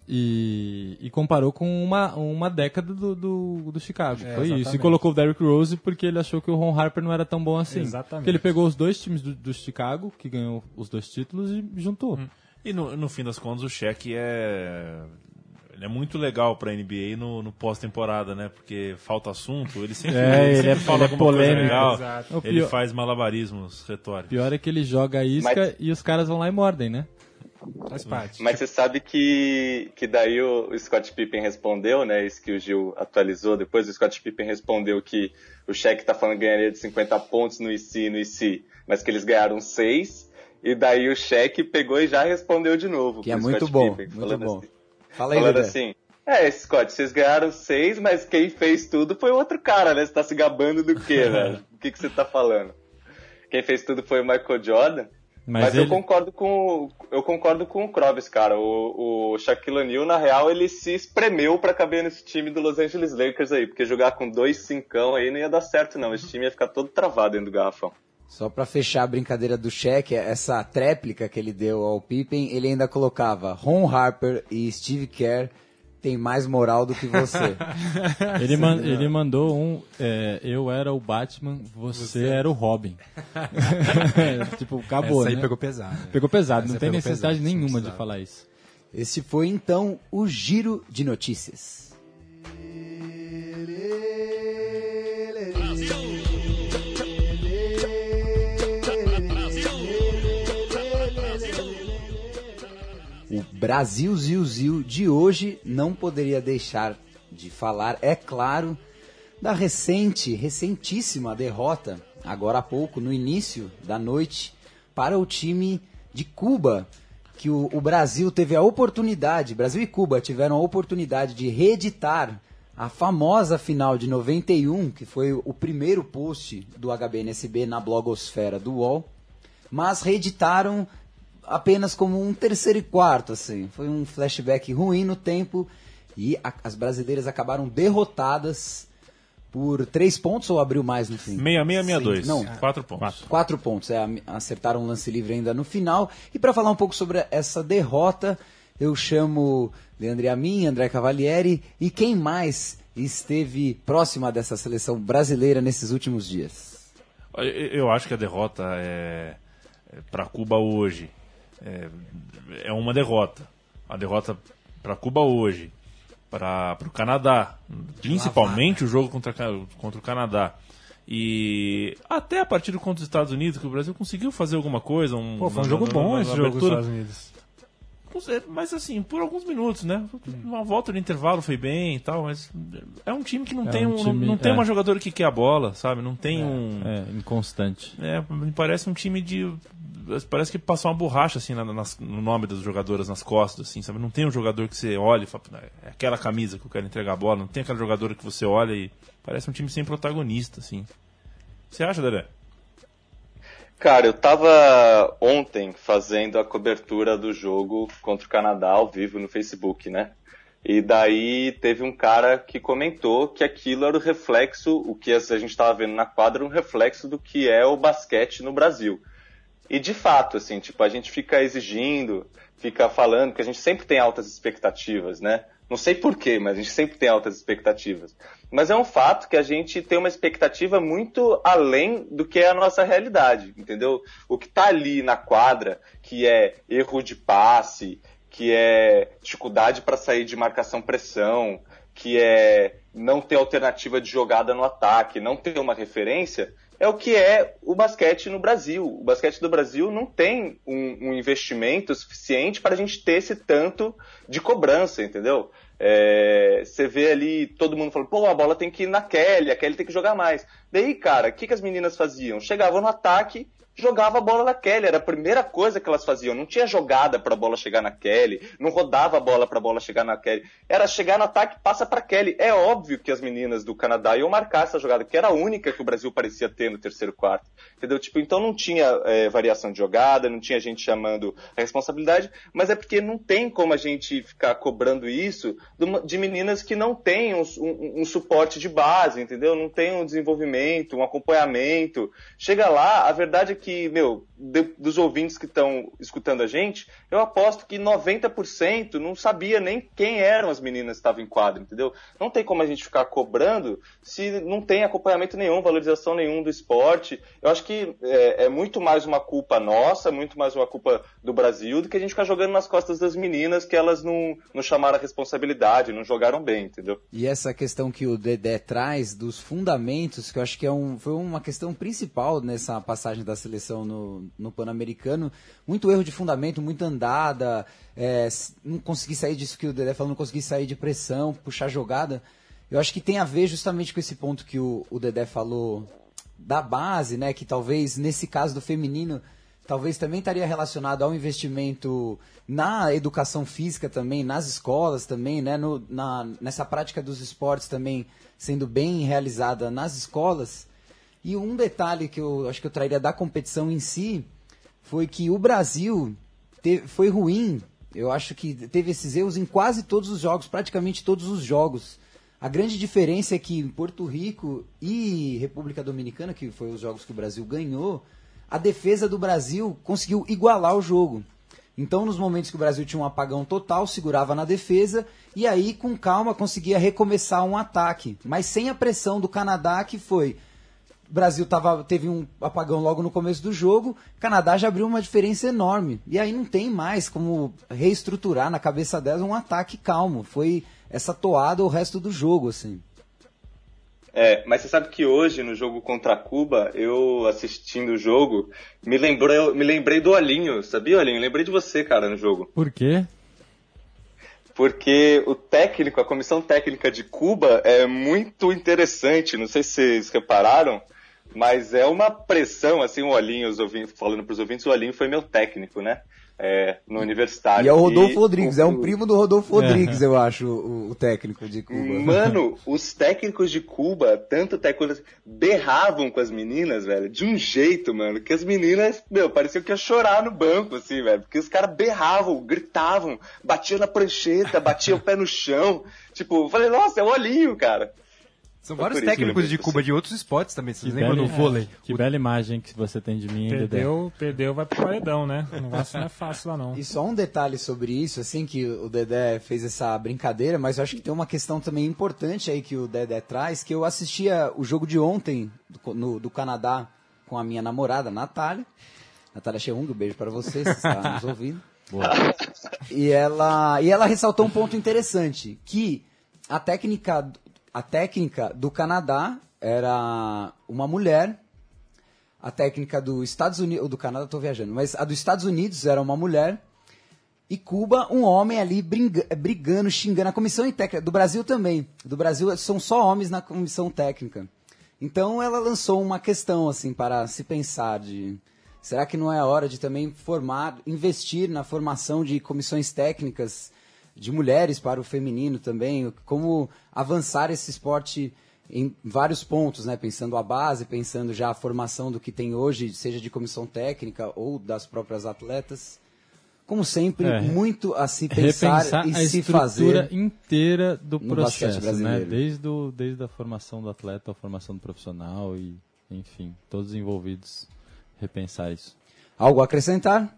E comparou com uma década do Chicago. Foi exatamente. isso. E colocou o Derrick Rose porque ele achou que o Ron Harper não era tão bom assim. Exatamente. Porque ele pegou os dois times do Chicago, que ganhou os 2 títulos, e juntou. E no fim das contas, o Shaq ele é muito legal pra NBA no pós-temporada, né? Porque falta assunto, ele sempre, ele fala é alguma coisa polêmico. legal. Exato. Ele faz malabarismos retóricos. Pior é que ele joga a isca e os caras vão lá e mordem, né? Faz parte. Mas você sabe que daí o Scott Pippen respondeu, né? Isso que o Gil atualizou. Depois o Scott Pippen respondeu que o Shaq tá falando que ganharia de 50 pontos no IC, mas que eles ganharam 6. E daí o Shaq pegou e já respondeu de novo. Que é muito bom, Pippen, muito bom. Assim, Fala aí, falando Dedé. assim, Scott, vocês ganharam 6, mas quem fez tudo foi outro cara, né? Você tá se gabando do quê, velho? O que você tá falando? Quem fez tudo foi o Michael Jordan. Mas eu concordo com o Krovis, cara. O Shaquille O'Neal, na real, ele se espremeu pra caber nesse time do Los Angeles Lakers aí. Porque jogar com 2 cincão aí não ia dar certo, não. Esse time ia ficar todo travado dentro do garrafão. Só pra fechar a brincadeira do Shaq, essa tréplica que ele deu ao Pippen, ele ainda colocava Ron Harper e Steve Kerr tem mais moral do que você. Ele mandou eu era o Batman, você era o Robin. Tipo, acabou, Essa aí né? pegou pesado. Pegou pesado, Essa não tem pegou necessidade pesado, nenhuma sim, de falar isso. Esse foi, então, o Giro de Notícias. O Brasil Ziu de hoje não poderia deixar de falar, é claro, da recentíssima derrota, agora há pouco, no início da noite, para o time de Cuba, que o Brasil teve a oportunidade, Brasil e Cuba tiveram a oportunidade de reeditar a famosa final de 91, que foi o primeiro post do HBNSB na blogosfera do UOL, mas reeditaram apenas como um terceiro e quarto, assim. Foi um flashback ruim no tempo e as brasileiras acabaram derrotadas por 3 pontos ou abriu mais no fim? 6-6-6-2. Não, 4 pontos. 4 pontos, acertaram um lance livre ainda no final. E para falar um pouco sobre essa derrota, eu chamo Leandro Amin, André Cavalieri e quem mais esteve próxima dessa seleção brasileira nesses últimos dias? Eu acho que a derrota para Cuba hoje é uma derrota. A derrota para Cuba hoje, para o Canadá, principalmente o jogo contra o Canadá. E até a partida contra os Estados Unidos, que o Brasil conseguiu fazer alguma coisa. Foi um jogo bom esse jogo dos Estados Unidos. Mas assim, por alguns minutos, né? Uma volta de intervalo foi bem e tal, mas é um time que não tem uma jogadora que quer a bola, sabe? Não tem inconstante. Me parece um time parece que passou uma borracha assim no nome das jogadoras nas costas, assim, sabe? Não tem um jogador que você olha e fala, é aquela camisa que eu quero entregar a bola, não tem aquela jogadora que você olha e parece um time sem protagonista, assim. Você acha, Dedé? Cara, eu tava ontem fazendo a cobertura do jogo contra o Canadá ao vivo no Facebook, né? E daí teve um cara que comentou que aquilo era o reflexo, o que a gente tava vendo na quadra, um reflexo do que é o basquete no Brasil. E de fato, assim, tipo, a gente fica exigindo, fica falando, que a gente sempre tem altas expectativas, né? Não sei porquê, mas a gente sempre tem altas expectativas. Mas é um fato que a gente tem uma expectativa muito além do que é a nossa realidade, entendeu? O que tá ali na quadra, que é erro de passe, que é dificuldade para sair de marcação-pressão, que é não ter alternativa de jogada no ataque, não ter uma referência, é o que é o basquete no Brasil. O basquete do Brasil não tem um investimento suficiente para a gente ter esse tanto de cobrança, entendeu? Você vê ali todo mundo falando, pô, a bola tem que ir na Kelly, a Kelly tem que jogar mais. Daí, cara, o que as meninas faziam? Chegavam no ataque, jogava a bola na Kelly, era a primeira coisa que elas faziam. Não tinha jogada para a bola chegar na Kelly, não rodava a bola para a bola chegar na Kelly. Era chegar no ataque, passa para Kelly. É óbvio que as meninas do Canadá iam marcar essa jogada, que era a única que o Brasil parecia ter no terceiro quarto. Entendeu? Tipo, então não tinha variação de jogada, não tinha gente chamando a responsabilidade, mas é porque não tem como a gente ficar cobrando isso de meninas que não têm um suporte de base, entendeu? Não tem um desenvolvimento, um acompanhamento. Chega lá, a verdade é que, dos ouvintes que estão escutando a gente, eu aposto que 90% não sabia nem quem eram as meninas que estavam em quadra, entendeu? Não tem como a gente ficar cobrando se não tem acompanhamento nenhum, valorização nenhum do esporte. Eu acho que é muito mais uma culpa nossa, muito mais uma culpa do Brasil, do que a gente ficar jogando nas costas das meninas que elas não chamaram a responsabilidade, não jogaram bem, entendeu? E essa questão que o Dedé traz dos fundamentos, que eu acho que foi uma questão principal nessa passagem da seleção no Pan-Americano, muito erro de fundamento, muita andada, não consegui sair disso que o Dedé falou, não consegui sair de pressão, puxar jogada. Eu acho que tem a ver justamente com esse ponto que o Dedé falou da base, né, que talvez nesse caso do feminino, talvez também estaria relacionado ao investimento na educação física também, nas escolas também, né, nessa prática dos esportes também sendo bem realizada nas escolas. E um detalhe que eu acho que eu traria da competição em si foi que o Brasil foi ruim. Eu acho que teve esses erros em quase todos os jogos, praticamente todos os jogos. A grande diferença é que em Porto Rico e República Dominicana, que foi os jogos que o Brasil ganhou, a defesa do Brasil conseguiu igualar o jogo. Então, nos momentos que o Brasil tinha um apagão total, segurava na defesa e aí, com calma, conseguia recomeçar um ataque. Mas sem a pressão do Canadá, que foi... O Brasil teve um apagão logo no começo do jogo, o Canadá já abriu uma diferença enorme. E aí não tem mais como reestruturar na cabeça delas um ataque calmo. Foi essa toada o resto do jogo, assim. Mas você sabe que hoje, no jogo contra Cuba, eu assistindo o jogo, me lembrei do Olinho, sabia, Olinho? Lembrei de você, cara, no jogo. Por quê? Porque a comissão técnica de Cuba é muito interessante, não sei se vocês repararam, mas é uma pressão, assim, o Olinho, falando para os ouvintes, o Olinho foi meu técnico, né? no Universitário. E é o Rodolfo Rodrigues, é um primo do Rodolfo Rodrigues, eu acho, o técnico de Cuba. Mano, os técnicos de Cuba, tanto técnicos, berravam com as meninas, velho, de um jeito, mano, que as meninas, parecia que ia chorar no banco, assim, velho, porque os caras berravam, gritavam, batiam na prancheta, batiam o pé no chão, tipo, eu falei, nossa, é o olhinho, cara. São vários técnicos de Cuba de outros esportes também, vocês lembram do vôlei? Que bela imagem que você tem de mim, Perdeu, vai pro paredão, né? O negócio não é fácil lá, não. E só um detalhe sobre isso, assim, que o Dedé fez essa brincadeira, mas eu acho que tem uma questão também importante aí que o Dedé traz, que eu assistia o jogo de ontem do Canadá com a minha namorada, Natália Cheung, um beijo para você, se está nos ouvindo. Boa. E ela ressaltou um ponto interessante, que a técnica do Canadá era uma mulher, a técnica dos Estados Unidos, ou do Canadá estou viajando, mas a dos Estados Unidos era uma mulher, e Cuba um homem ali brigando, xingando. A comissão técnica do Brasil também, do Brasil são só homens na comissão técnica. Então ela lançou uma questão assim para se pensar será que não é a hora de também investir na formação de comissões técnicas de mulheres para o feminino também, como avançar esse esporte em vários pontos, né? Pensando a base, pensando já a formação do que tem hoje, seja de comissão técnica ou das próprias atletas. Como sempre, muito a se pensar e se fazer. A estrutura inteira do processo, né? brasileiro. Desde a formação do atleta, a formação do profissional e, enfim, todos envolvidos, repensar isso. Algo a acrescentar?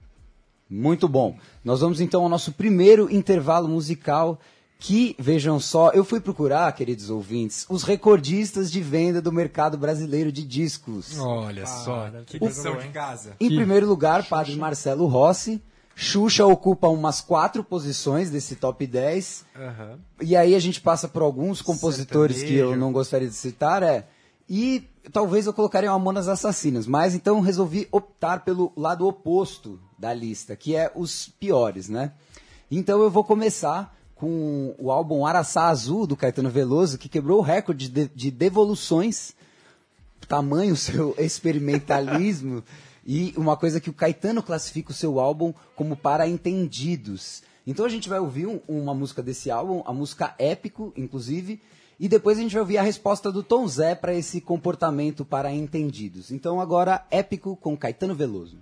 Muito bom. Nós vamos então ao nosso primeiro intervalo musical, que, vejam só, eu fui procurar, queridos ouvintes, os recordistas de venda do mercado brasileiro de discos. Olha só, que lição de casa. Em primeiro lugar, Padre Marcelo Rossi. Xuxa ocupa umas 4 posições desse top 10. Uhum. E aí a gente passa por alguns compositores que eu não gostaria de citar, e talvez eu colocaria Mamonas Assassinas, mas então resolvi optar pelo lado oposto da lista, que é os piores, né? Então eu vou começar com o álbum Araçá Azul, do Caetano Veloso, que quebrou o recorde de devoluções, tamanho seu experimentalismo, e uma coisa que o Caetano classifica o seu álbum como para entendidos. Então a gente vai ouvir uma música desse álbum, a música Épico, inclusive, e depois a gente vai ouvir a resposta do Tom Zé para esse comportamento para entendidos. Então agora, Épico com Caetano Veloso.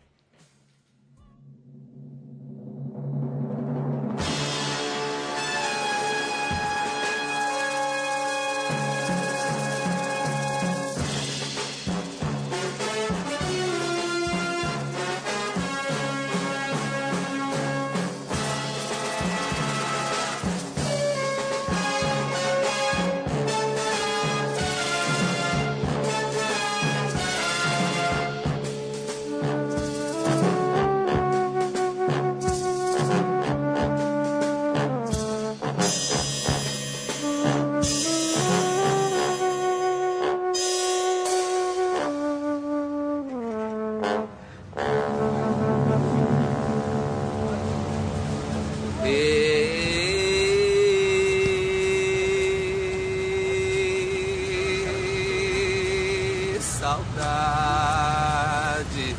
Saudade.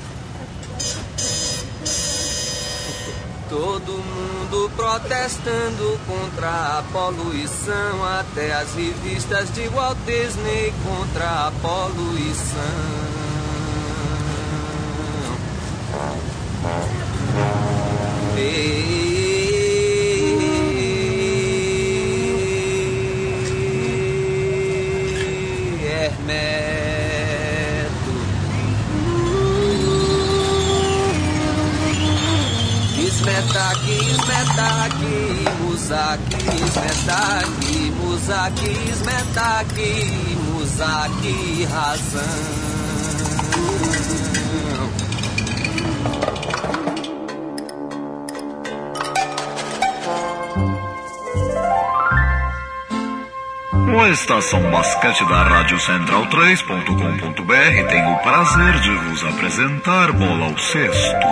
Todo mundo protestando contra a poluição, até as revistas de Walt Disney contra a poluição. Muzaki, razão. A estação basquete da Rádio Central 3.com.br tem o prazer de vos apresentar Bola ao Cesto.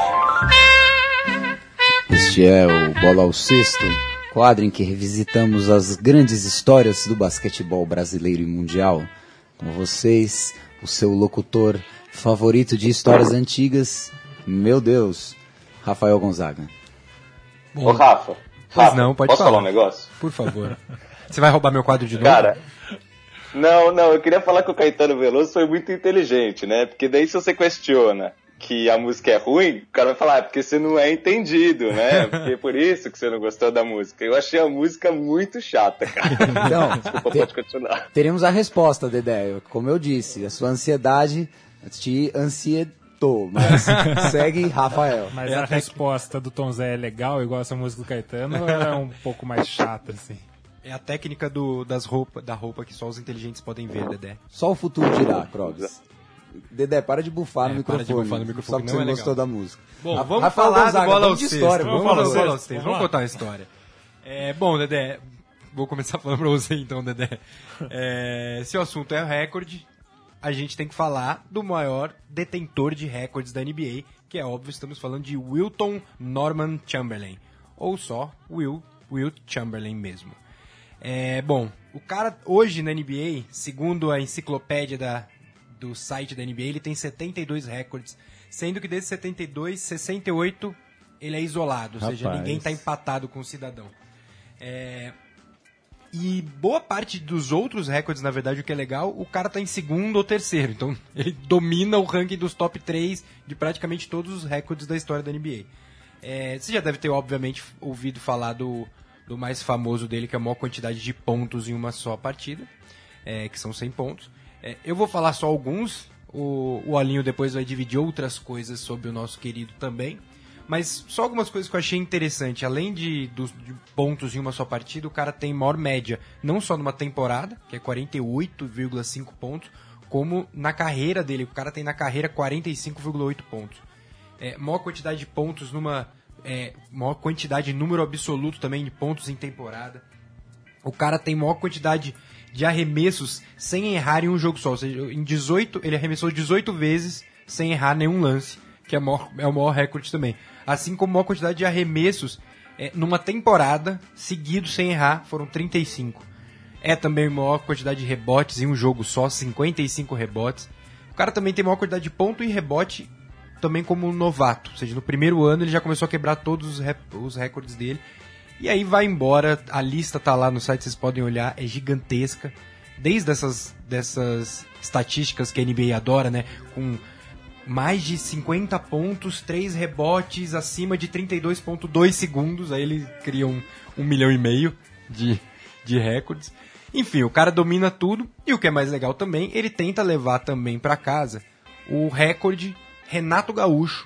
Este é o Bola ao Cesto, quadro em que revisitamos as grandes histórias do basquetebol brasileiro e mundial. Com vocês, o seu locutor favorito de histórias antigas, meu Deus, Rafael Gonzaga. Ô, Rafa. Pois não, pode posso falar. falar um negócio? Por favor. Você vai roubar meu quadro de novo? Cara, não, eu queria falar que o Caetano Veloso foi muito inteligente, né? Porque daí se você questiona que a música é ruim, o cara vai falar, é porque você não é entendido, né? Porque é por isso que você não gostou da música. Eu achei a música muito chata, cara. Então, Desculpa, pode continuar. teremos a resposta, Dedé. Como eu disse, a sua ansiedade te ansietou, mas segue Rafael. Mas a resposta do Tom Zé é legal, igual essa música do Caetano, ou ela é um pouco mais chata, assim? É a técnica da roupa que só os inteligentes podem ver, Dedé. Só o futuro dirá, Clóvis. Dedé, para de bufar no microfone. Para de bufar no microfone, só porque não você é não legal. gostou da música. Bom, vamos Rafael falar Gonzaga, do Bola ao vamos de Cesto. história. Vamos Vamos falar do falar Bola ao Cesto. Vamos contar uma história. Bom, Dedé, vou começar falando pra você então, Dedé. Se o assunto é o recorde, a gente tem que falar do maior detentor de recordes da NBA, que é óbvio, estamos falando de Wilton Norman Chamberlain. Ou só Wilt Chamberlain mesmo. Bom, o cara hoje na NBA, segundo a enciclopédia do site da NBA, ele tem 72 recordes, sendo que desses 72, 68 ele é isolado, ou seja, ninguém está empatado com o cidadão. E boa parte dos outros recordes, na verdade, o que é legal, o cara tá em segundo ou terceiro, então ele domina o ranking dos top 3 de praticamente todos os recordes da história da NBA. Você já deve ter, obviamente, ouvido falar do mais famoso dele, que é a maior quantidade de pontos em uma só partida, que são 100 pontos. Eu vou falar só alguns, o Alinho depois vai dividir outras coisas sobre o nosso querido também, mas só algumas coisas que eu achei interessante. Além de pontos em uma só partida, o cara tem maior média, não só numa temporada, que é 48,5 pontos, como na carreira dele. O cara tem na carreira 45,8 pontos. Maior quantidade de pontos maior quantidade, número absoluto também de pontos em temporada. O cara tem maior quantidade de arremessos sem errar em um jogo só. Ou seja, ele arremessou 18 vezes sem errar nenhum lance, que é o maior recorde também. Assim como a maior quantidade de arremessos numa temporada, seguidos sem errar, foram 35. Também a maior quantidade de rebotes em um jogo só, 55 rebotes. O cara também tem a maior quantidade de ponto e rebote também como novato, ou seja, no primeiro ano ele já começou a quebrar todos os recordes dele, e aí vai embora, a lista tá lá no site, vocês podem olhar, é gigantesca, desde dessas estatísticas que a NBA adora, né, com mais de 50 pontos, 3 rebotes, acima de 32,2 segundos, aí ele cria 1,5 milhão de recordes. Enfim, o cara domina tudo, e o que é mais legal também, ele tenta levar também para casa o recorde Renato Gaúcho.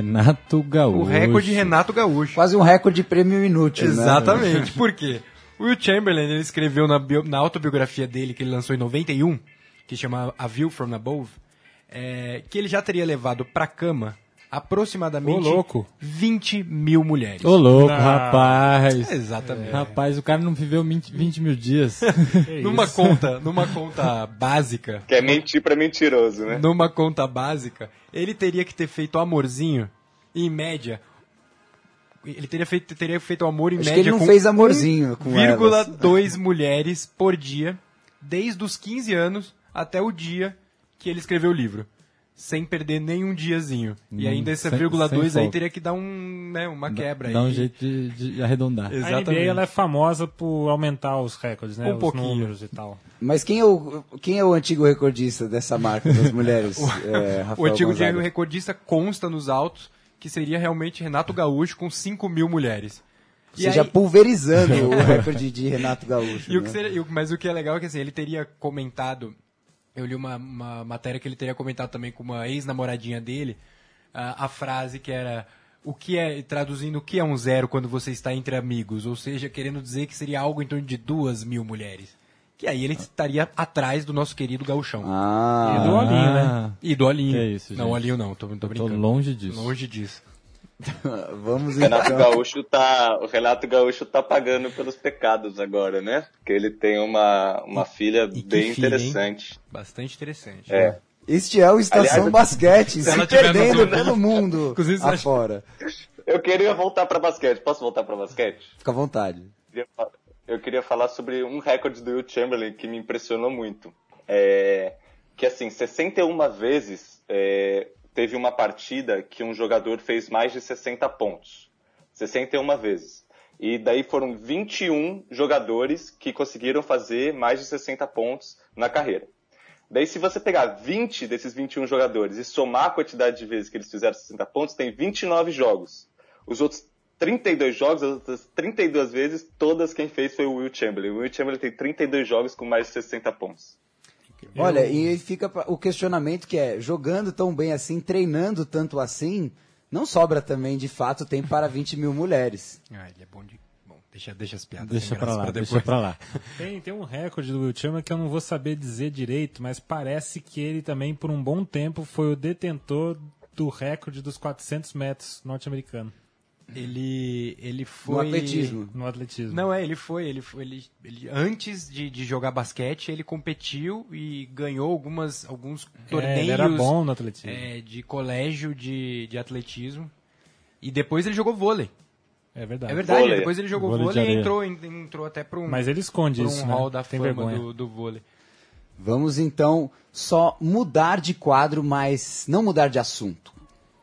O recorde Renato Gaúcho. Quase um recorde prêmio inútil, Exatamente. Né? Por quê? O Wilt Chamberlain, ele escreveu na autobiografia dele, que ele lançou em 91, que chama A View from Above, que ele já teria levado pra cama aproximadamente 20 mil mulheres. Ô louco, rapaz. Exatamente. Rapaz, o cara não viveu 20 mil dias. numa conta básica. Que é mentir pra mentiroso, né? Numa conta básica, ele teria que ter feito amorzinho, em média. Ele teria feito amor em Acho média que ele não com fez amorzinho com 1,2 mulheres por dia, desde os 15 anos até o dia que ele escreveu o livro. Sem perder nenhum diazinho. E ainda esse 0,2 aí teria que dar uma quebra. Dá um jeito de arredondar. Exatamente. A NBA ela é famosa por aumentar os recordes, né? Os números e tal. Mas quem é o antigo recordista dessa marca das mulheres? O antigo recordista consta nos autos que seria realmente Renato Gaúcho com 5 mil mulheres. Ou seja, pulverizando o recorde de Renato Gaúcho. Mas o que é legal é que assim, ele teria comentado... Eu li uma matéria que ele teria comentado também com uma ex-namoradinha dele, a frase que era, traduzindo, o que é um zero quando você está entre amigos? Ou seja, querendo dizer que seria algo em torno de 2 mil mulheres. Que aí ele estaria atrás do nosso querido Gauchão. E do Alinho, né? E do Alinho. Que é isso, gente? Não, o Alinho não, tô brincando. Tô longe disso. Longe disso. Vamos o Renato Gaúcho tá pagando pelos pecados agora, né? Porque ele tem uma filha bem interessante. Bastante interessante. Este é o Estação Basquete, se perdendo pelo mundo afora. Eu queria voltar pra basquete. Posso voltar pra basquete? Fica à vontade. Eu queria falar sobre um recorde do Wilt Chamberlain que me impressionou muito. Que assim, 61 vezes teve uma partida que um jogador fez mais de 60 pontos. 61 vezes. E daí foram 21 jogadores que conseguiram fazer mais de 60 pontos na carreira. Daí se você pegar 20 desses 21 jogadores e somar a quantidade de vezes que eles fizeram 60 pontos, tem 29 jogos. Os outros 32 jogos, as outras 32 vezes, todas quem fez foi o Will Chamberlain. O Will Chamberlain tem 32 jogos com mais de 60 pontos. Olha, e fica o questionamento que é, jogando tão bem assim, treinando tanto assim, não sobra também, de fato, tempo para 20 mil mulheres. Ah, ele é bom de... Bom, deixa as piadas. Deixa pra lá. Tem um recorde do Will Chamberlain que eu não vou saber dizer direito, mas parece que ele também, por um bom tempo, foi o detentor do recorde dos 400 metros norte-americano. Ele foi... No atletismo. Não, ele antes de jogar basquete, ele competiu e ganhou alguns torneios... ele era bom no atletismo. De colégio de atletismo. E depois ele jogou vôlei. É verdade. Vôlei. Depois ele jogou vôlei e entrou até para um... Mas ele esconde isso, hall né? da Tem fama vergonha. do vôlei. Vamos então só mudar de quadro, mas não mudar de assunto.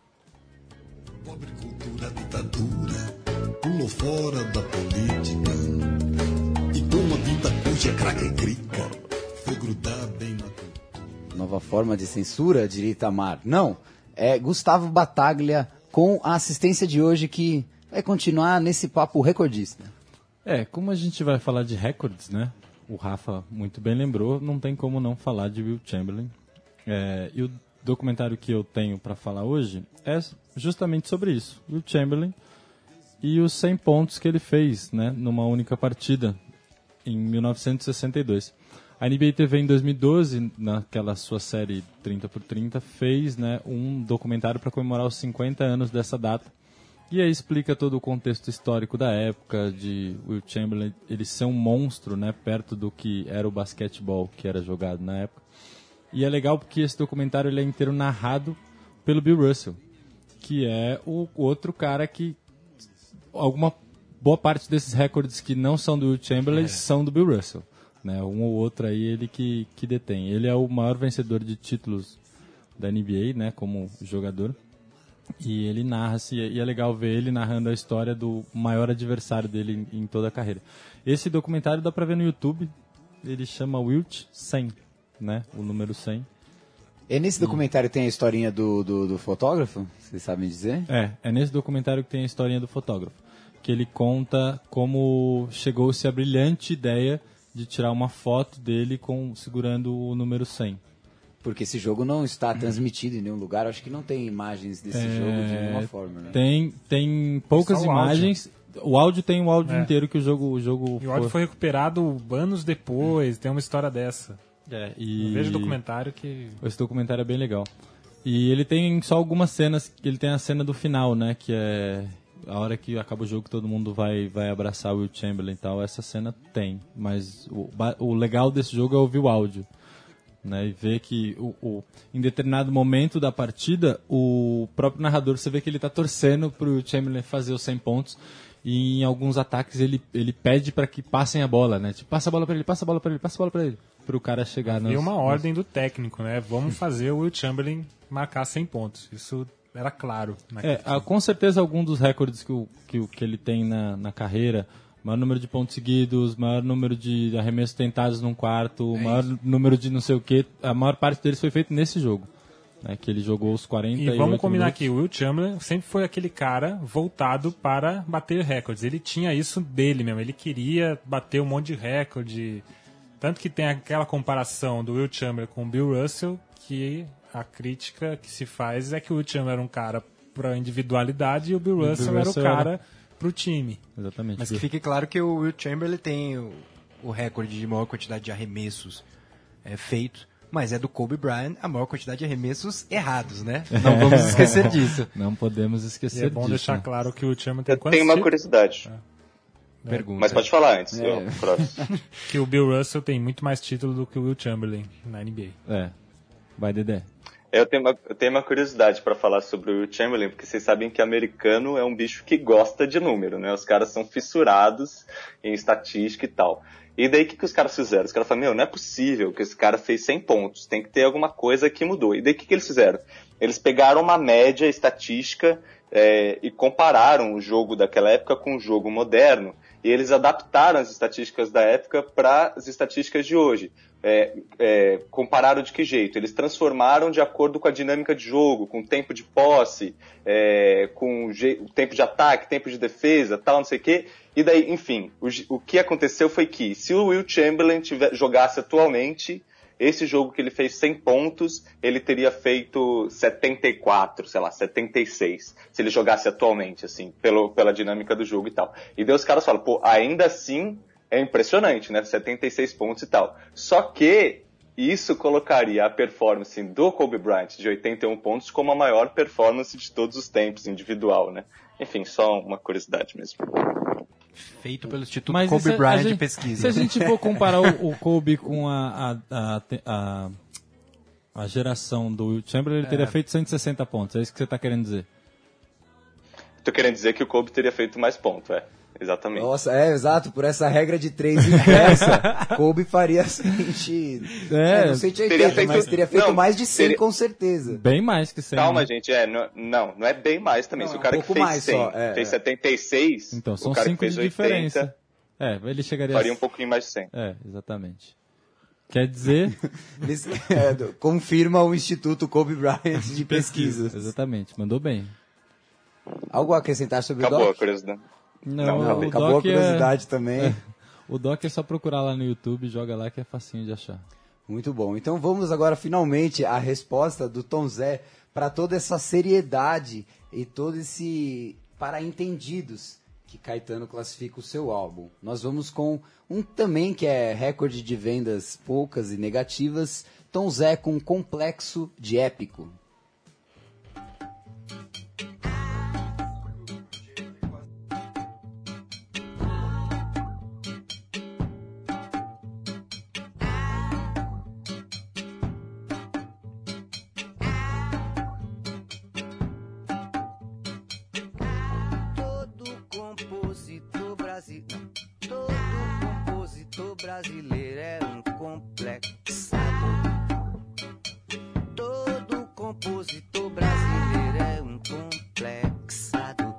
Pobre cultura, ditadura, pulou fora da política. E com uma vida cuja craca e crica, foi grudar bem na cultura. Nova forma de censura, diria Itamar. Não, é Gustavo Battaglia com a assistência de hoje que vai continuar nesse papo recordista. Como a gente vai falar de recordes, né? O Rafa muito bem lembrou, não tem como não falar de Will Chamberlain. E o documentário que eu tenho para falar hoje é justamente sobre isso. Will Chamberlain e os 100 pontos que ele fez, né, numa única partida em 1962. A NBA TV em 2012, naquela sua série 30x30, fez, né, um documentário para comemorar os 50 anos dessa data. E aí explica todo o contexto histórico da época, de Will Chamberlain ele ser um monstro, né, perto do que era o basquetebol que era jogado na época. E é legal porque esse documentário ele é inteiro narrado pelo Bill Russell, que é o outro cara que alguma boa parte desses recordes que não são do Will Chamberlain são do Bill Russell, né? Um ou outro aí ele que detém. Ele é o maior vencedor de títulos da NBA, né, como jogador. E ele narra-se, e é legal ver ele narrando a história do maior adversário dele em toda a carreira. Esse documentário dá pra ver no YouTube, ele chama Wilt 100, né, o número 100. E nesse documentário tem a historinha do fotógrafo? Vocês sabem dizer? É nesse documentário que tem a historinha do fotógrafo. Que ele conta como chegou-se a brilhante ideia de tirar uma foto dele segurando o número 100. Porque esse jogo não está transmitido em nenhum lugar. Acho que não tem imagens desse jogo de nenhuma forma, né? Tem poucas imagens. O áudio tem o áudio inteiro que o jogo E o áudio foi recuperado anos depois. Tem uma história dessa. E vejo o documentário que... Esse documentário é bem legal. E ele tem só algumas cenas. Ele tem a cena do final, né? Que é a hora que acaba o jogo que todo mundo vai abraçar o Will Chamberlain e tal. Essa cena tem. Mas o legal desse jogo é ouvir o áudio. Né, e ver que em determinado momento da partida, o próprio narrador, você vê que ele está torcendo para o Chamberlain fazer os 100 pontos. E em alguns ataques ele pede para que passem a bola, né? Tipo, passa a bola para ele, passa a bola para ele, passa a bola para ele. Para o cara chegar E uma ordem do técnico, né? Vamos fazer o Will Chamberlain marcar 100 pontos. Isso era claro. Com certeza algum dos recordes que ele tem na carreira, maior número de pontos seguidos, maior número de arremessos tentados num quarto, maior número de não sei o que, a maior parte deles foi feito nesse jogo. Né, que ele jogou os 48 E vamos combinar minutos. aqui, o Will Chamberlain sempre foi aquele cara voltado para bater recordes. Ele tinha isso dele mesmo, ele queria bater um monte de recorde. Tanto que tem aquela comparação do Will Chamberlain com o Bill Russell, que a crítica que se faz é que o Will Chamberlain era um cara para individualidade e o Bill Russell era o cara pro time. Exatamente. Mas que fique claro que o Will Chamberlain tem o recorde de maior quantidade de arremessos feitos, mas é do Kobe Bryant a maior quantidade de arremessos errados, né? Não vamos esquecer disso. Não podemos esquecer disso. É bom deixar né? claro que o Will Chamberlain tem Eu tenho uma curiosidade. Pergunta. Mas pode falar antes. Que o Bill Russell tem muito mais título do que o Will Chamberlain na NBA. Vai, Dedé. Eu tenho uma curiosidade para falar sobre o Will Chamberlain, porque vocês sabem que americano é um bicho que gosta de número, né? Os caras são fissurados em estatística e tal. E daí o que os caras fizeram? Os caras falaram, não é possível que esse cara fez 100 pontos, tem que ter alguma coisa que mudou. E daí o que eles fizeram? eles pegaram uma média estatística e compararam o jogo daquela época com o jogo moderno, e eles adaptaram as estatísticas da época para as estatísticas de hoje. Compararam de que jeito? Eles transformaram de acordo com a dinâmica de jogo, com o tempo de posse, com o tempo de ataque, tempo de defesa, tal, não sei o quê. E daí, enfim, o que aconteceu foi que, se o Will Chamberlain jogasse atualmente, esse jogo que ele fez 100 pontos, ele teria feito 74, sei lá, 76, se ele jogasse atualmente, assim, pela dinâmica do jogo e tal. E daí os caras falam, pô, ainda assim é impressionante, né, 76 pontos e tal. Só que isso colocaria a performance do Kobe Bryant de 81 pontos como a maior performance de todos os tempos, individual, né. Enfim, só uma curiosidade mesmo. Feito pelo Instituto Kobe Bryant de Pesquisa. Se a gente for comparar o Kobe com a geração do Will Chamberlain, ele teria feito 160 pontos. É isso que você está querendo dizer? Tô querendo dizer que o Kobe teria feito mais pontos, exatamente. Nossa, exato, por essa regra de 3 inversa, Kobe faria 180, mas teria feito mais de 100 com certeza. Bem mais que 100. Calma, gente, não é bem mais também. Se o cara que fez 100 fez 76, então, são o cara 5 que fez de 80, diferença. Ele chegaria faria um pouquinho mais de 100. Exatamente. Quer dizer... confirma o Instituto Kobe Bryant de Pesquisas. Exatamente, mandou bem. Algo a acrescentar sobre o Doc? Acabou a curiosidade. Não, acabou a curiosidade também. O Doc é só procurar lá no YouTube, joga lá que é facinho de achar. Muito bom. Então vamos agora finalmente à resposta do Tom Zé para toda essa seriedade e todo esse para entendidos que Caetano classifica o seu álbum. Nós vamos com um também que é recorde de vendas poucas e negativas, Tom Zé com Complexo de Épico. Brasileiro é um complexado. Todo compositor brasileiro é um complexado.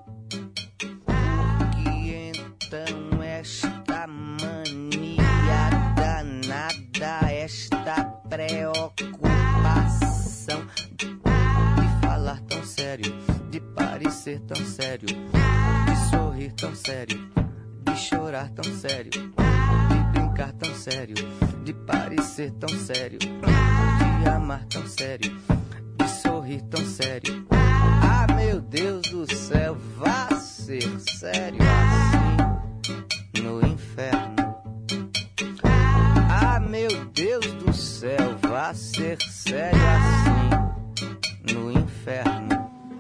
Porque então esta mania danada, esta preocupação de falar tão sério, de parecer tão sério, de sorrir tão sério, de chorar tão sério, tão sério, de parecer tão sério, de amar tão sério, de sorrir tão sério. Ah, meu Deus do céu, vá ser sério assim no inferno. Ah, meu Deus do céu, vá ser sério assim no inferno.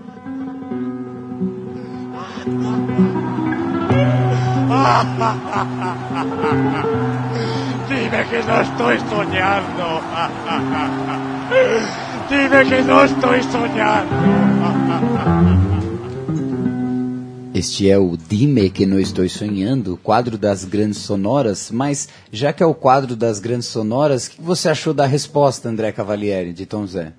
Dime que no estoy soñando. Dime que no estoy soñando. Este é o Dime que não estou sonhando, quadro das grandes sonoras, mas já que é o quadro das grandes sonoras, o que você achou da resposta, André Cavalieri, de Tom Zé?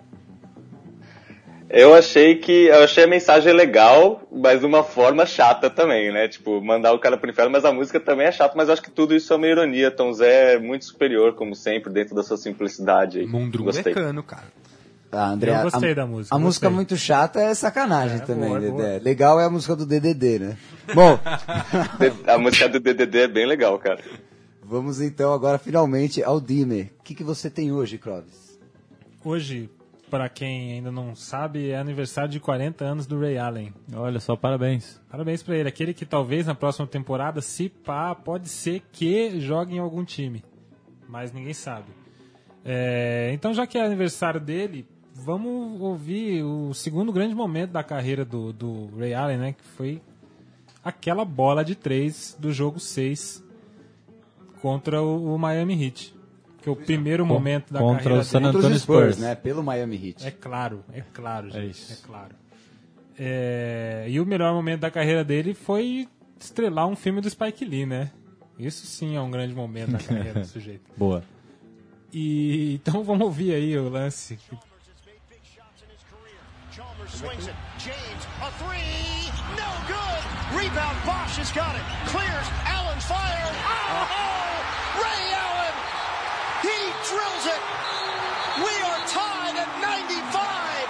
Eu achei a mensagem legal, mas de uma forma chata também, né? Tipo, mandar o cara pro inferno, mas a música também é chata, mas eu acho que tudo isso é uma ironia. Tom Zé é muito superior, como sempre, dentro da sua simplicidade. Mundruecano, cara. André, eu gostei da música. A música muito chata é sacanagem também, Dedé. Legal é a música do DDD, né? Bom... a música do DDD é bem legal, cara. Vamos então agora finalmente ao Dime. O que você tem hoje, Clóvis? Hoje... Para quem ainda não sabe, é aniversário de 40 anos do Ray Allen. Olha só, parabéns. Parabéns para ele. Aquele que talvez na próxima temporada, se pá, pode ser que jogue em algum time. Mas ninguém sabe. Então, já que é aniversário dele, vamos ouvir o segundo grande momento da carreira do Ray Allen, né? Que foi aquela bola de 3 do jogo 6 contra o Miami Heat. Que é o primeiro momento da contra carreira o San Antonio Spurs, né? Pelo Miami Heat. É claro, gente. É isso. É claro. E o melhor momento da carreira dele foi estrelar um filme do Spike Lee, né? Isso sim é um grande momento da carreira do sujeito. Boa. Então vamos ouvir aí o lance. Chalmers swings it. James, a three. No good. Rebound. Bosch has got it. Clears. Allen fires. Oh! Ray Allen. He drills it. We are tied at 95.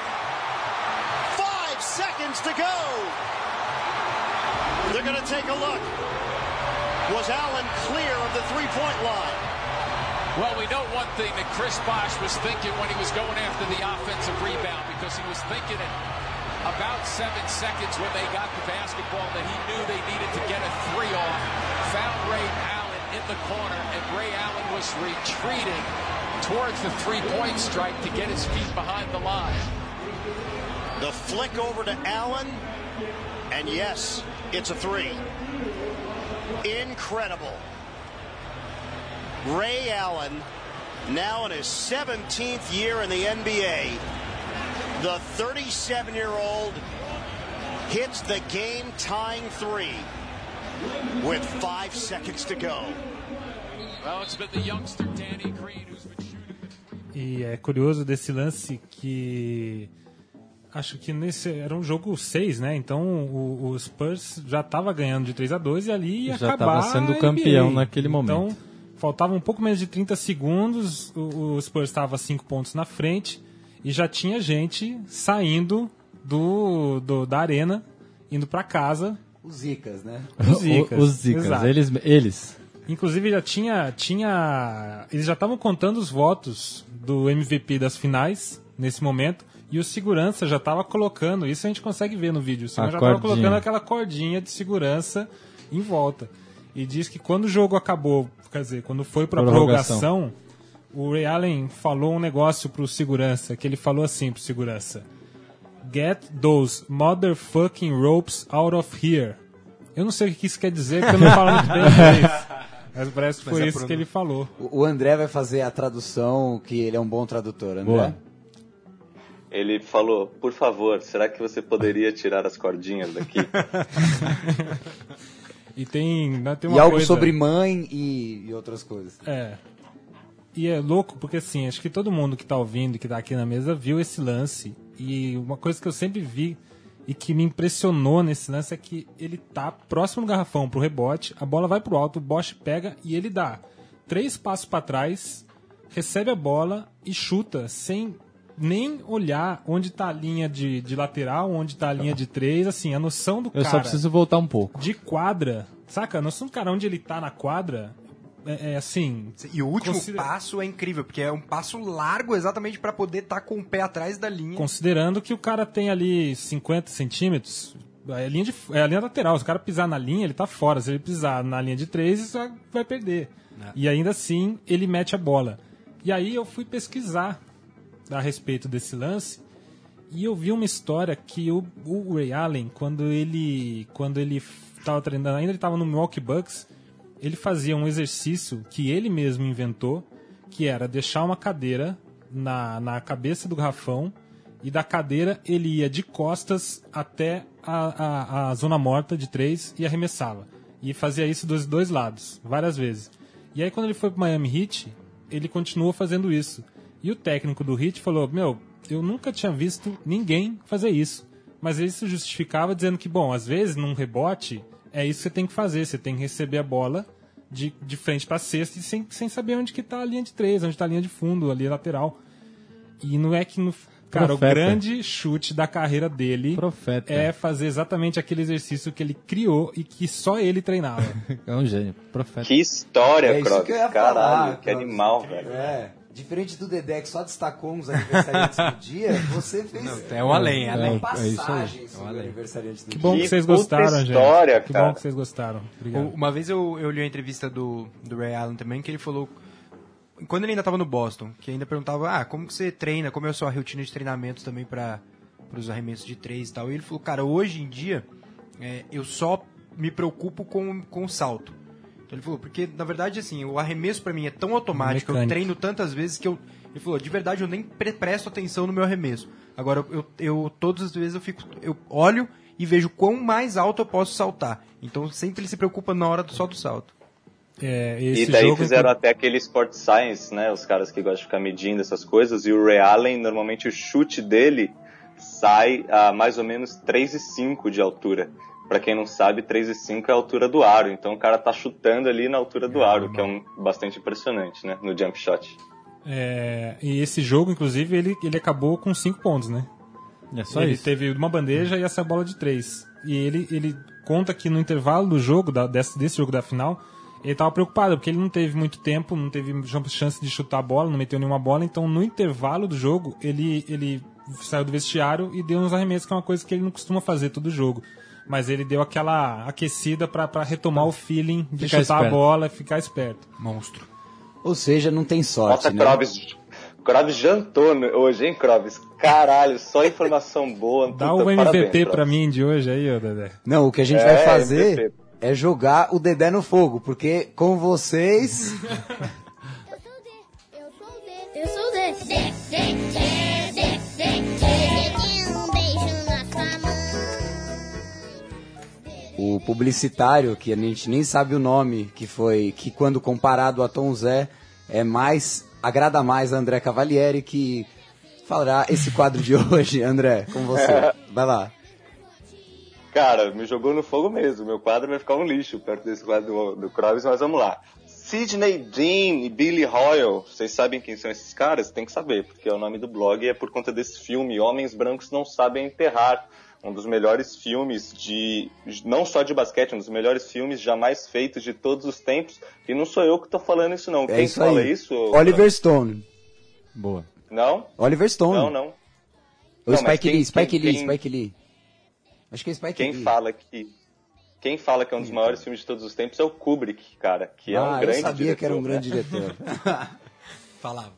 5 seconds to go. They're going to take a look. Was Allen clear of the three-point line? Well, we know one thing that Chris Bosch was thinking when he was going after the offensive rebound, because he was thinking at about 7 seconds when they got the basketball that he knew they needed to get a three off. Found Ray Allen in the corner, and Ray Allen was retreating towards the three-point stripe to get his feet behind the line. The flick over to Allen, and yes, it's a three. Incredible. Ray Allen, now in his 17th year in the NBA, the 37-year-old hits the game-tying three with 5 seconds to go. Well, it's been the youngster Danny Green who's been shooting. E é curioso desse lance que acho que nesse era um jogo 6, né? Então o Spurs já estava ganhando de 3-2 e ali ia já acabar. Já estava sendo campeão naquele momento. Então faltava um pouco menos de 30 segundos, o Spurs estava 5 pontos na frente e já tinha gente saindo da arena, indo para casa. Os Zicas, né? Os Zicas, eles. Inclusive já tinha eles já estavam contando os votos do MVP das finais nesse momento e o segurança já estava colocando, isso a gente consegue ver no vídeo, o segurança já estava colocando aquela cordinha de segurança em volta. E diz que quando o jogo acabou, quer dizer, quando foi para a prorrogação, o Ray Allen falou um negócio pro segurança, que ele falou assim pro segurança: "Get those motherfucking ropes out of here." Eu não sei o que isso quer dizer, porque eu não falo muito bem inglês. Mas parece que foi isso que ele falou. O André vai fazer a tradução, que ele é um bom tradutor, André. Boa. Ele falou, por favor, será que você poderia tirar as cordinhas daqui? E tem uma e algo coisa... sobre mãe e outras coisas. É. E é louco porque, assim, acho que todo mundo que tá ouvindo, que tá aqui na mesa, viu esse lance. E uma coisa que eu sempre vi e que me impressionou nesse lance é que ele tá próximo do garrafão pro rebote, a bola vai pro alto, o Bosch pega e ele dá 3 passos para trás, recebe a bola e chuta sem nem olhar onde tá a linha de lateral, onde tá a linha de 3, assim, a noção do cara... Eu só preciso voltar um pouco. De quadra, saca? A noção do cara onde ele tá na quadra é assim... E o último passo é incrível, porque é um passo largo exatamente para poder estar com o pé atrás da linha. Considerando que o cara tem ali 50 centímetros, é a linha lateral, se o cara pisar na linha, ele tá fora. Se ele pisar na linha de 3, ele vai perder. E ainda assim, ele mete a bola. E aí eu fui pesquisar a respeito desse lance e eu vi uma história que o Ray Allen, quando ele estava treinando, ainda ele estava no Milwaukee Bucks, ele fazia um exercício que ele mesmo inventou, que era deixar uma cadeira na cabeça do garrafão e da cadeira ele ia de costas até a zona morta de 3 e arremessava. E fazia isso dos dois lados, várias vezes. E aí quando ele foi pro Miami Heat, ele continuou fazendo isso. E o técnico do Heat falou, eu nunca tinha visto ninguém fazer isso. Mas ele se justificava dizendo que, bom, às vezes num rebote é isso que você tem que fazer. Você tem que receber a bola de frente para a cesta e sem saber onde que tá a linha de 3, onde tá a linha de fundo, ali lateral. E não é que... Cara, o grande chute da carreira dele é fazer exatamente aquele exercício que ele criou e que só ele treinava. É um gênio, profeta. Que história, Croc. Caralho, falar, que animal, velho. É. Diferente do Dedé, que só destacou uns aniversariantes do dia, você fez... Não, é o além, uma passagem sobre o aniversariante do dia. Que bom que vocês gostaram, gente. História, que cara. bom que vocês gostaram. Obrigado. Uma vez eu li a entrevista do Ray Allen também, que ele falou... Quando ele ainda estava no Boston, que ainda perguntava, como que você treina, como é a sua rotina de treinamentos também para os arremessos de 3 e tal. E ele falou, cara, hoje em dia, eu só me preocupo com o salto. Então ele falou, porque na verdade assim, o arremesso para mim é tão automático, eu treino tantas vezes que ele falou, de verdade eu nem presto atenção no meu arremesso. Agora eu todas as vezes eu olho e vejo quão mais alto eu posso saltar. Então sempre ele se preocupa na hora só do salto. E daí fizeram até aquele Sport Science, né? Os caras que gostam de ficar medindo essas coisas. E o Ray Allen, normalmente o chute dele sai a mais ou menos 3,5 de altura. Pra quem não sabe, 3,5 é a altura do aro. Então o cara tá chutando ali na altura do aro, que é bastante impressionante, né? No jump shot. E esse jogo, inclusive, ele acabou com 5 pontos, né? É só ele isso. teve uma bandeja e essa bola de 3. E ele conta que no intervalo do jogo, desse jogo da final, ele tava preocupado, porque ele não teve muito tempo, não teve chance de chutar a bola, não meteu nenhuma bola. Então no intervalo do jogo, ele saiu do vestiário e deu uns arremessos, que é uma coisa que ele não costuma fazer todo jogo. Mas ele deu aquela aquecida pra retomar o feeling de chutar a bola e ficar esperto. Monstro. Ou seja, não tem sorte, Nossa, né? Krovis jantou hoje, hein, Krovis? Caralho, só informação boa. Dá o MVP pra mim de hoje aí, ô Dedé. Não, o que a gente vai fazer é jogar o Dedé no fogo, porque com vocês... Eu sou o Dedé. Um beijo na sua mão. O publicitário, que a gente nem sabe o nome, que quando comparado a Tom Zé, agrada mais a André Cavalieri, que falará esse quadro de hoje. André, com você. Vai lá. Cara, me jogou no fogo mesmo. Meu quadro vai ficar um lixo perto desse quadro do Krovis, mas vamos lá. Sidney Dean e Billy Hoyle, vocês sabem quem são esses caras? Tem que saber, porque é o nome do blog e é por conta desse filme, Homens Brancos Não Sabem Enterrar. Um dos melhores filmes não só de basquete, um dos melhores filmes jamais feitos de todos os tempos. E não sou eu que tô falando isso, não. Quem fala isso? Oliver Stone. Boa. Não? Oliver Stone. Não. Ou Spike Lee. Acho que é Spike Lee. Quem fala que é um dos maiores filmes de todos os tempos é o Kubrick, cara. Que é um grande diretor. Eu sabia que era um grande diretor. Falava.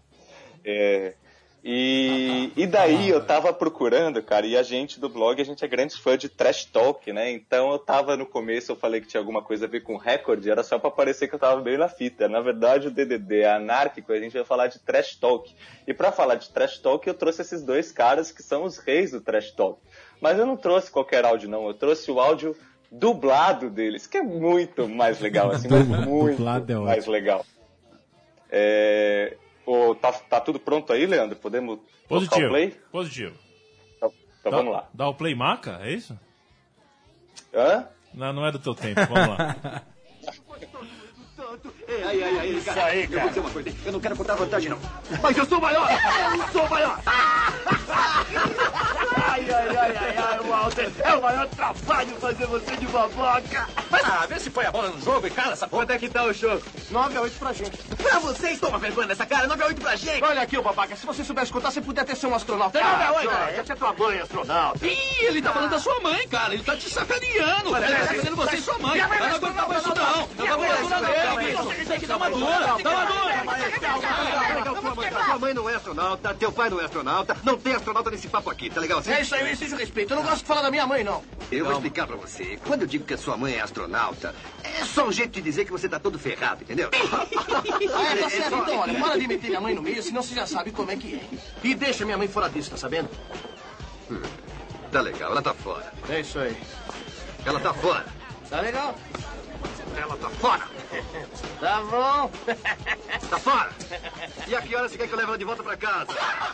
E daí eu tava procurando, cara, e a gente do blog, a gente é grande fã de trash talk, né? Então eu tava no começo, eu falei que tinha alguma coisa a ver com recorde, era só pra parecer que eu tava bem na fita. Na verdade, o DDD é anárquico, a gente vai falar de trash talk. E pra falar de trash talk, eu trouxe esses dois caras que são os reis do trash talk. Mas eu não trouxe qualquer áudio, não. Eu trouxe o áudio dublado deles, que é muito mais legal, assim, mas muito mais legal. Tá tudo pronto aí, Leandro? Podemos colocar o play? Positivo. Então vamos lá. Dá o play maca, é isso? Hã? Não é do teu tempo, vamos lá. Isso aí, cara. Eu vou dizer uma coisa, eu não quero contar vantagem, não. Mas eu sou maior! Sou maior! Ai, Walter, é o maior trabalho fazer você de baboca! Vê se põe a bola no jogo e cala essa porra. Quanto é que tá o jogo? 9-8 pra gente. Pra vocês, toma vergonha nessa cara, 9-8 pra gente! Olha aqui, ô babaca, se você soubesse contar, você podia ter sido um astronauta. É 9-8, cara. Essa é tua mãe, astronauta. Ih, ele tá falando da sua mãe, cara, ele tá te sacaneando. Ele tá sacaneando você e sua mãe. Eu não aguentava isso, não. Eu não aguentava isso, não. Tem que dar uma dura, dá uma dura. Sua mãe não é astronauta, teu pai não é astronauta, não tem astronauta nesse papo aqui, tá legal assim? É isso aí, eu exijo respeito. Eu não gosto de falar da minha mãe, não. Eu vou explicar pra você. Quando eu digo que a sua mãe é astronauta, é só um jeito de dizer que você tá todo ferrado, entendeu? Tá certo. Então, olha, para de meter minha mãe no meio, senão você já sabe como é que é. E deixa minha mãe fora disso, tá sabendo? Tá legal, ela tá fora. É isso aí. Ela tá fora. Tá legal. Ela tá fora. Tá bom. Tá fora. E a que hora você quer que eu leve ela de volta pra casa?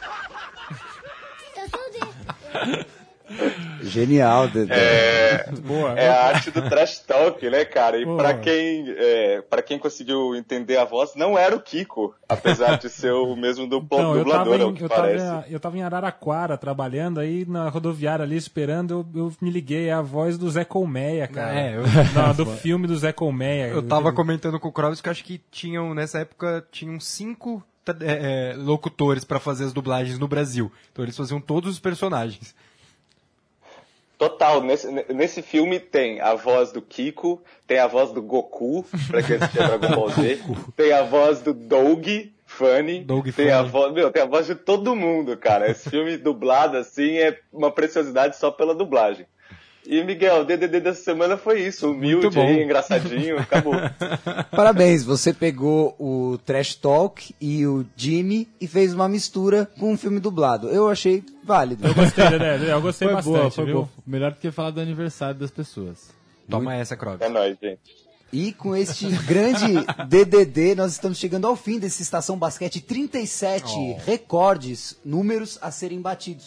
Genial, Dedé. É a arte do trash talk, né, cara? E pra quem conseguiu entender a voz, não era o Kiko, apesar de ser o mesmo dublador, ao que parece. Eu tava em Araraquara trabalhando, aí na rodoviária ali esperando, eu me liguei, é a voz do Zé Colmeia, cara. Do filme do Zé Colmeia. Eu tava comentando com o Krovis que eu acho que nessa época, tinham 5 locutores pra fazer as dublagens no Brasil. Então eles faziam todos os personagens. Total, nesse filme tem a voz do Kiko, tem a voz do Goku, pra quem assistia Dragon Ball Z, tem a voz do Doug Funny, tem a voz de todo mundo, cara. Esse filme dublado, assim, é uma preciosidade só pela dublagem. E, Miguel, o DDD dessa semana foi isso, humilde, engraçadinho, acabou. Parabéns, você pegou o Trash Talk e o Jimmy e fez uma mistura com um filme dublado. Eu achei válido. Eu gostei, né? Eu gostei bastante, foi viu? Boa. Melhor do que falar do aniversário das pessoas. Toma essa, Krovis. É nóis, gente. E com este grande DDD, nós estamos chegando ao fim desse Estação Basquete 37 recordes, números a serem batidos.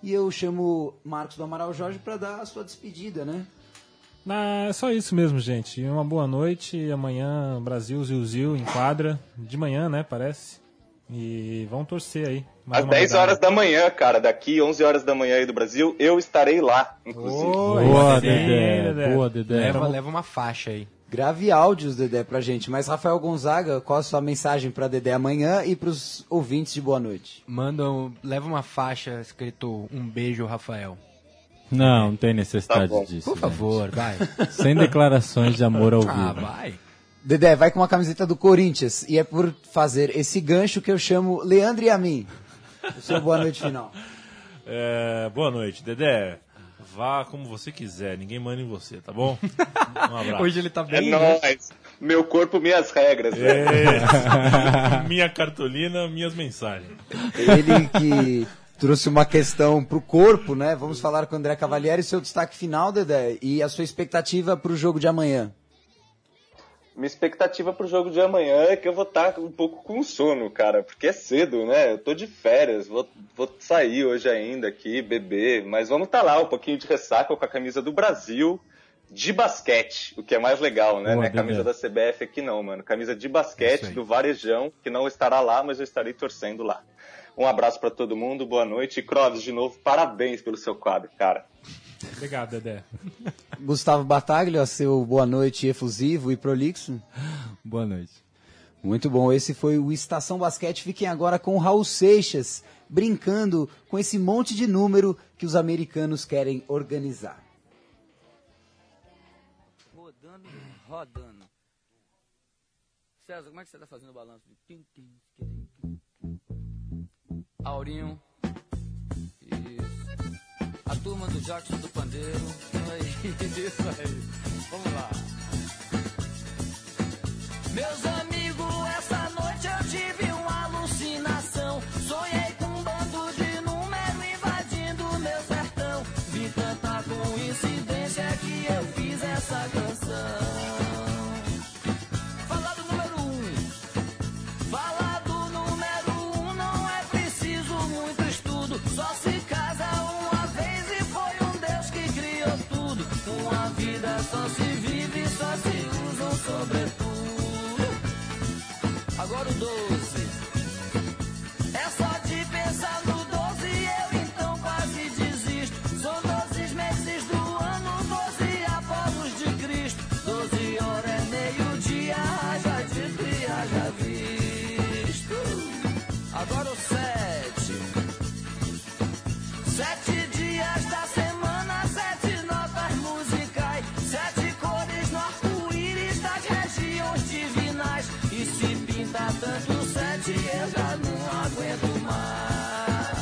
E eu chamo Marcos do Amaral Jorge para dar a sua despedida, né? É só isso mesmo, gente. Uma boa noite. Amanhã, Brasil, Zil, em quadra. De manhã, né, parece. E vamos torcer aí. Às 10 horas da manhã, cara. Daqui 11 horas da manhã aí do Brasil, eu estarei lá, inclusive. Boa, Dedé. Boa, Dedé. Leva uma faixa aí. Grave áudios, Dedé, pra gente. Mas, Rafael Gonzaga, qual a sua mensagem pra Dedé amanhã e pros ouvintes de boa noite? Leva uma faixa escrito um beijo, Rafael. Não tem necessidade disso. Por favor, vai. Sem declarações de amor ao vivo. Vai. Dedé, vai com uma camiseta do Corinthians. E é por fazer esse gancho que eu chamo Leandro e a mim. O seu boa noite final. Boa noite, Dedé. Vá como você quiser, ninguém manda em você, tá bom? Um abraço. Hoje ele tá bem. Nóis. Meu corpo, minhas regras. Minha cartolina, minhas mensagens. Ele que trouxe uma questão pro corpo, né? Vamos falar com o André Cavalieri. Seu destaque final, Dedé, e a sua expectativa pro jogo de amanhã. Minha expectativa pro jogo de amanhã é que eu vou estar um pouco com sono, cara, porque é cedo, né? Eu tô de férias, vou sair hoje ainda aqui, beber, mas vamos estar lá, um pouquinho de ressaca com a camisa do Brasil de basquete, o que é mais legal, né? Minha camisa da CBF aqui não, mano. Camisa de basquete do Varejão, que não estará lá, mas eu estarei torcendo lá. Um abraço pra todo mundo, boa noite. E Clóvis, de novo, parabéns pelo seu quadro, cara. Obrigado, Dedé. Gustavo Battaglio, seu boa noite efusivo e prolixo. Boa noite. Muito bom, esse foi o Estação Basquete. Fiquem agora com o Raul Seixas, brincando com esse monte de número que os americanos querem organizar. Rodando. César, como é que você tá fazendo o balanço? Aurinho. Isso. A turma do Jackson do Pandeiro. Isso aí. Vamos lá. Meus amigos, essa noite eu tive uma alucinação. Sonhei com um bando de número invadindo meu sertão. Vi tanta coincidência que eu fiz essa canção. Fala do número 1. Fala do número 1, não é preciso muito estudo. Só se casa uma vez e foi um Deus que criou tudo. Uma vida só se vive, só se usa um sobretudo. Agora o 12. É só de pensar no 12 eu então quase desisto. São 12 meses do ano, 12 Apolos de Cristo. 12 horas é meio-dia, haja dito e haja visto. Agora o 7. 7 dias da semana, 7 notas musicais, 7 cores no arco-íris das regiões divinais. E se pinta tanto 7, eu já não aguento mais.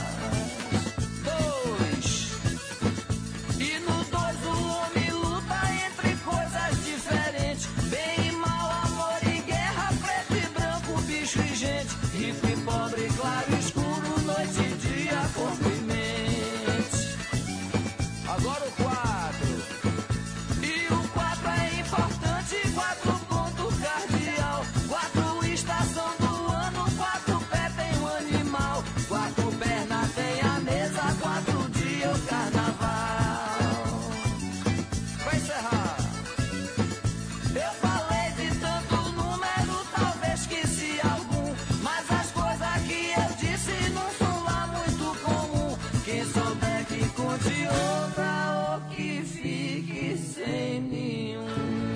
2. E no 2 o homem luta entre coisas diferentes. Bem e mal, amor e guerra, preto e branco, bicho e gente. Rico e pobre, claro e escuro, noite e dia, corpo e mente. Agora o 4. E o 4 é importante, 4 ponto cardeal. 4 estação do ano, 4 pé tem um animal. 4 perna tem a mesa, 4 dia o carnaval. Vai encerrar. Eu falei de tanto número, talvez esqueci algum. Mas as coisas que eu disse não são lá muito comum. Quem souber que conte outra ou que fique sem nenhum.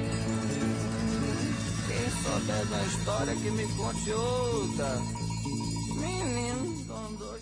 Quem souber da história que me conte outra. Menino, são dois.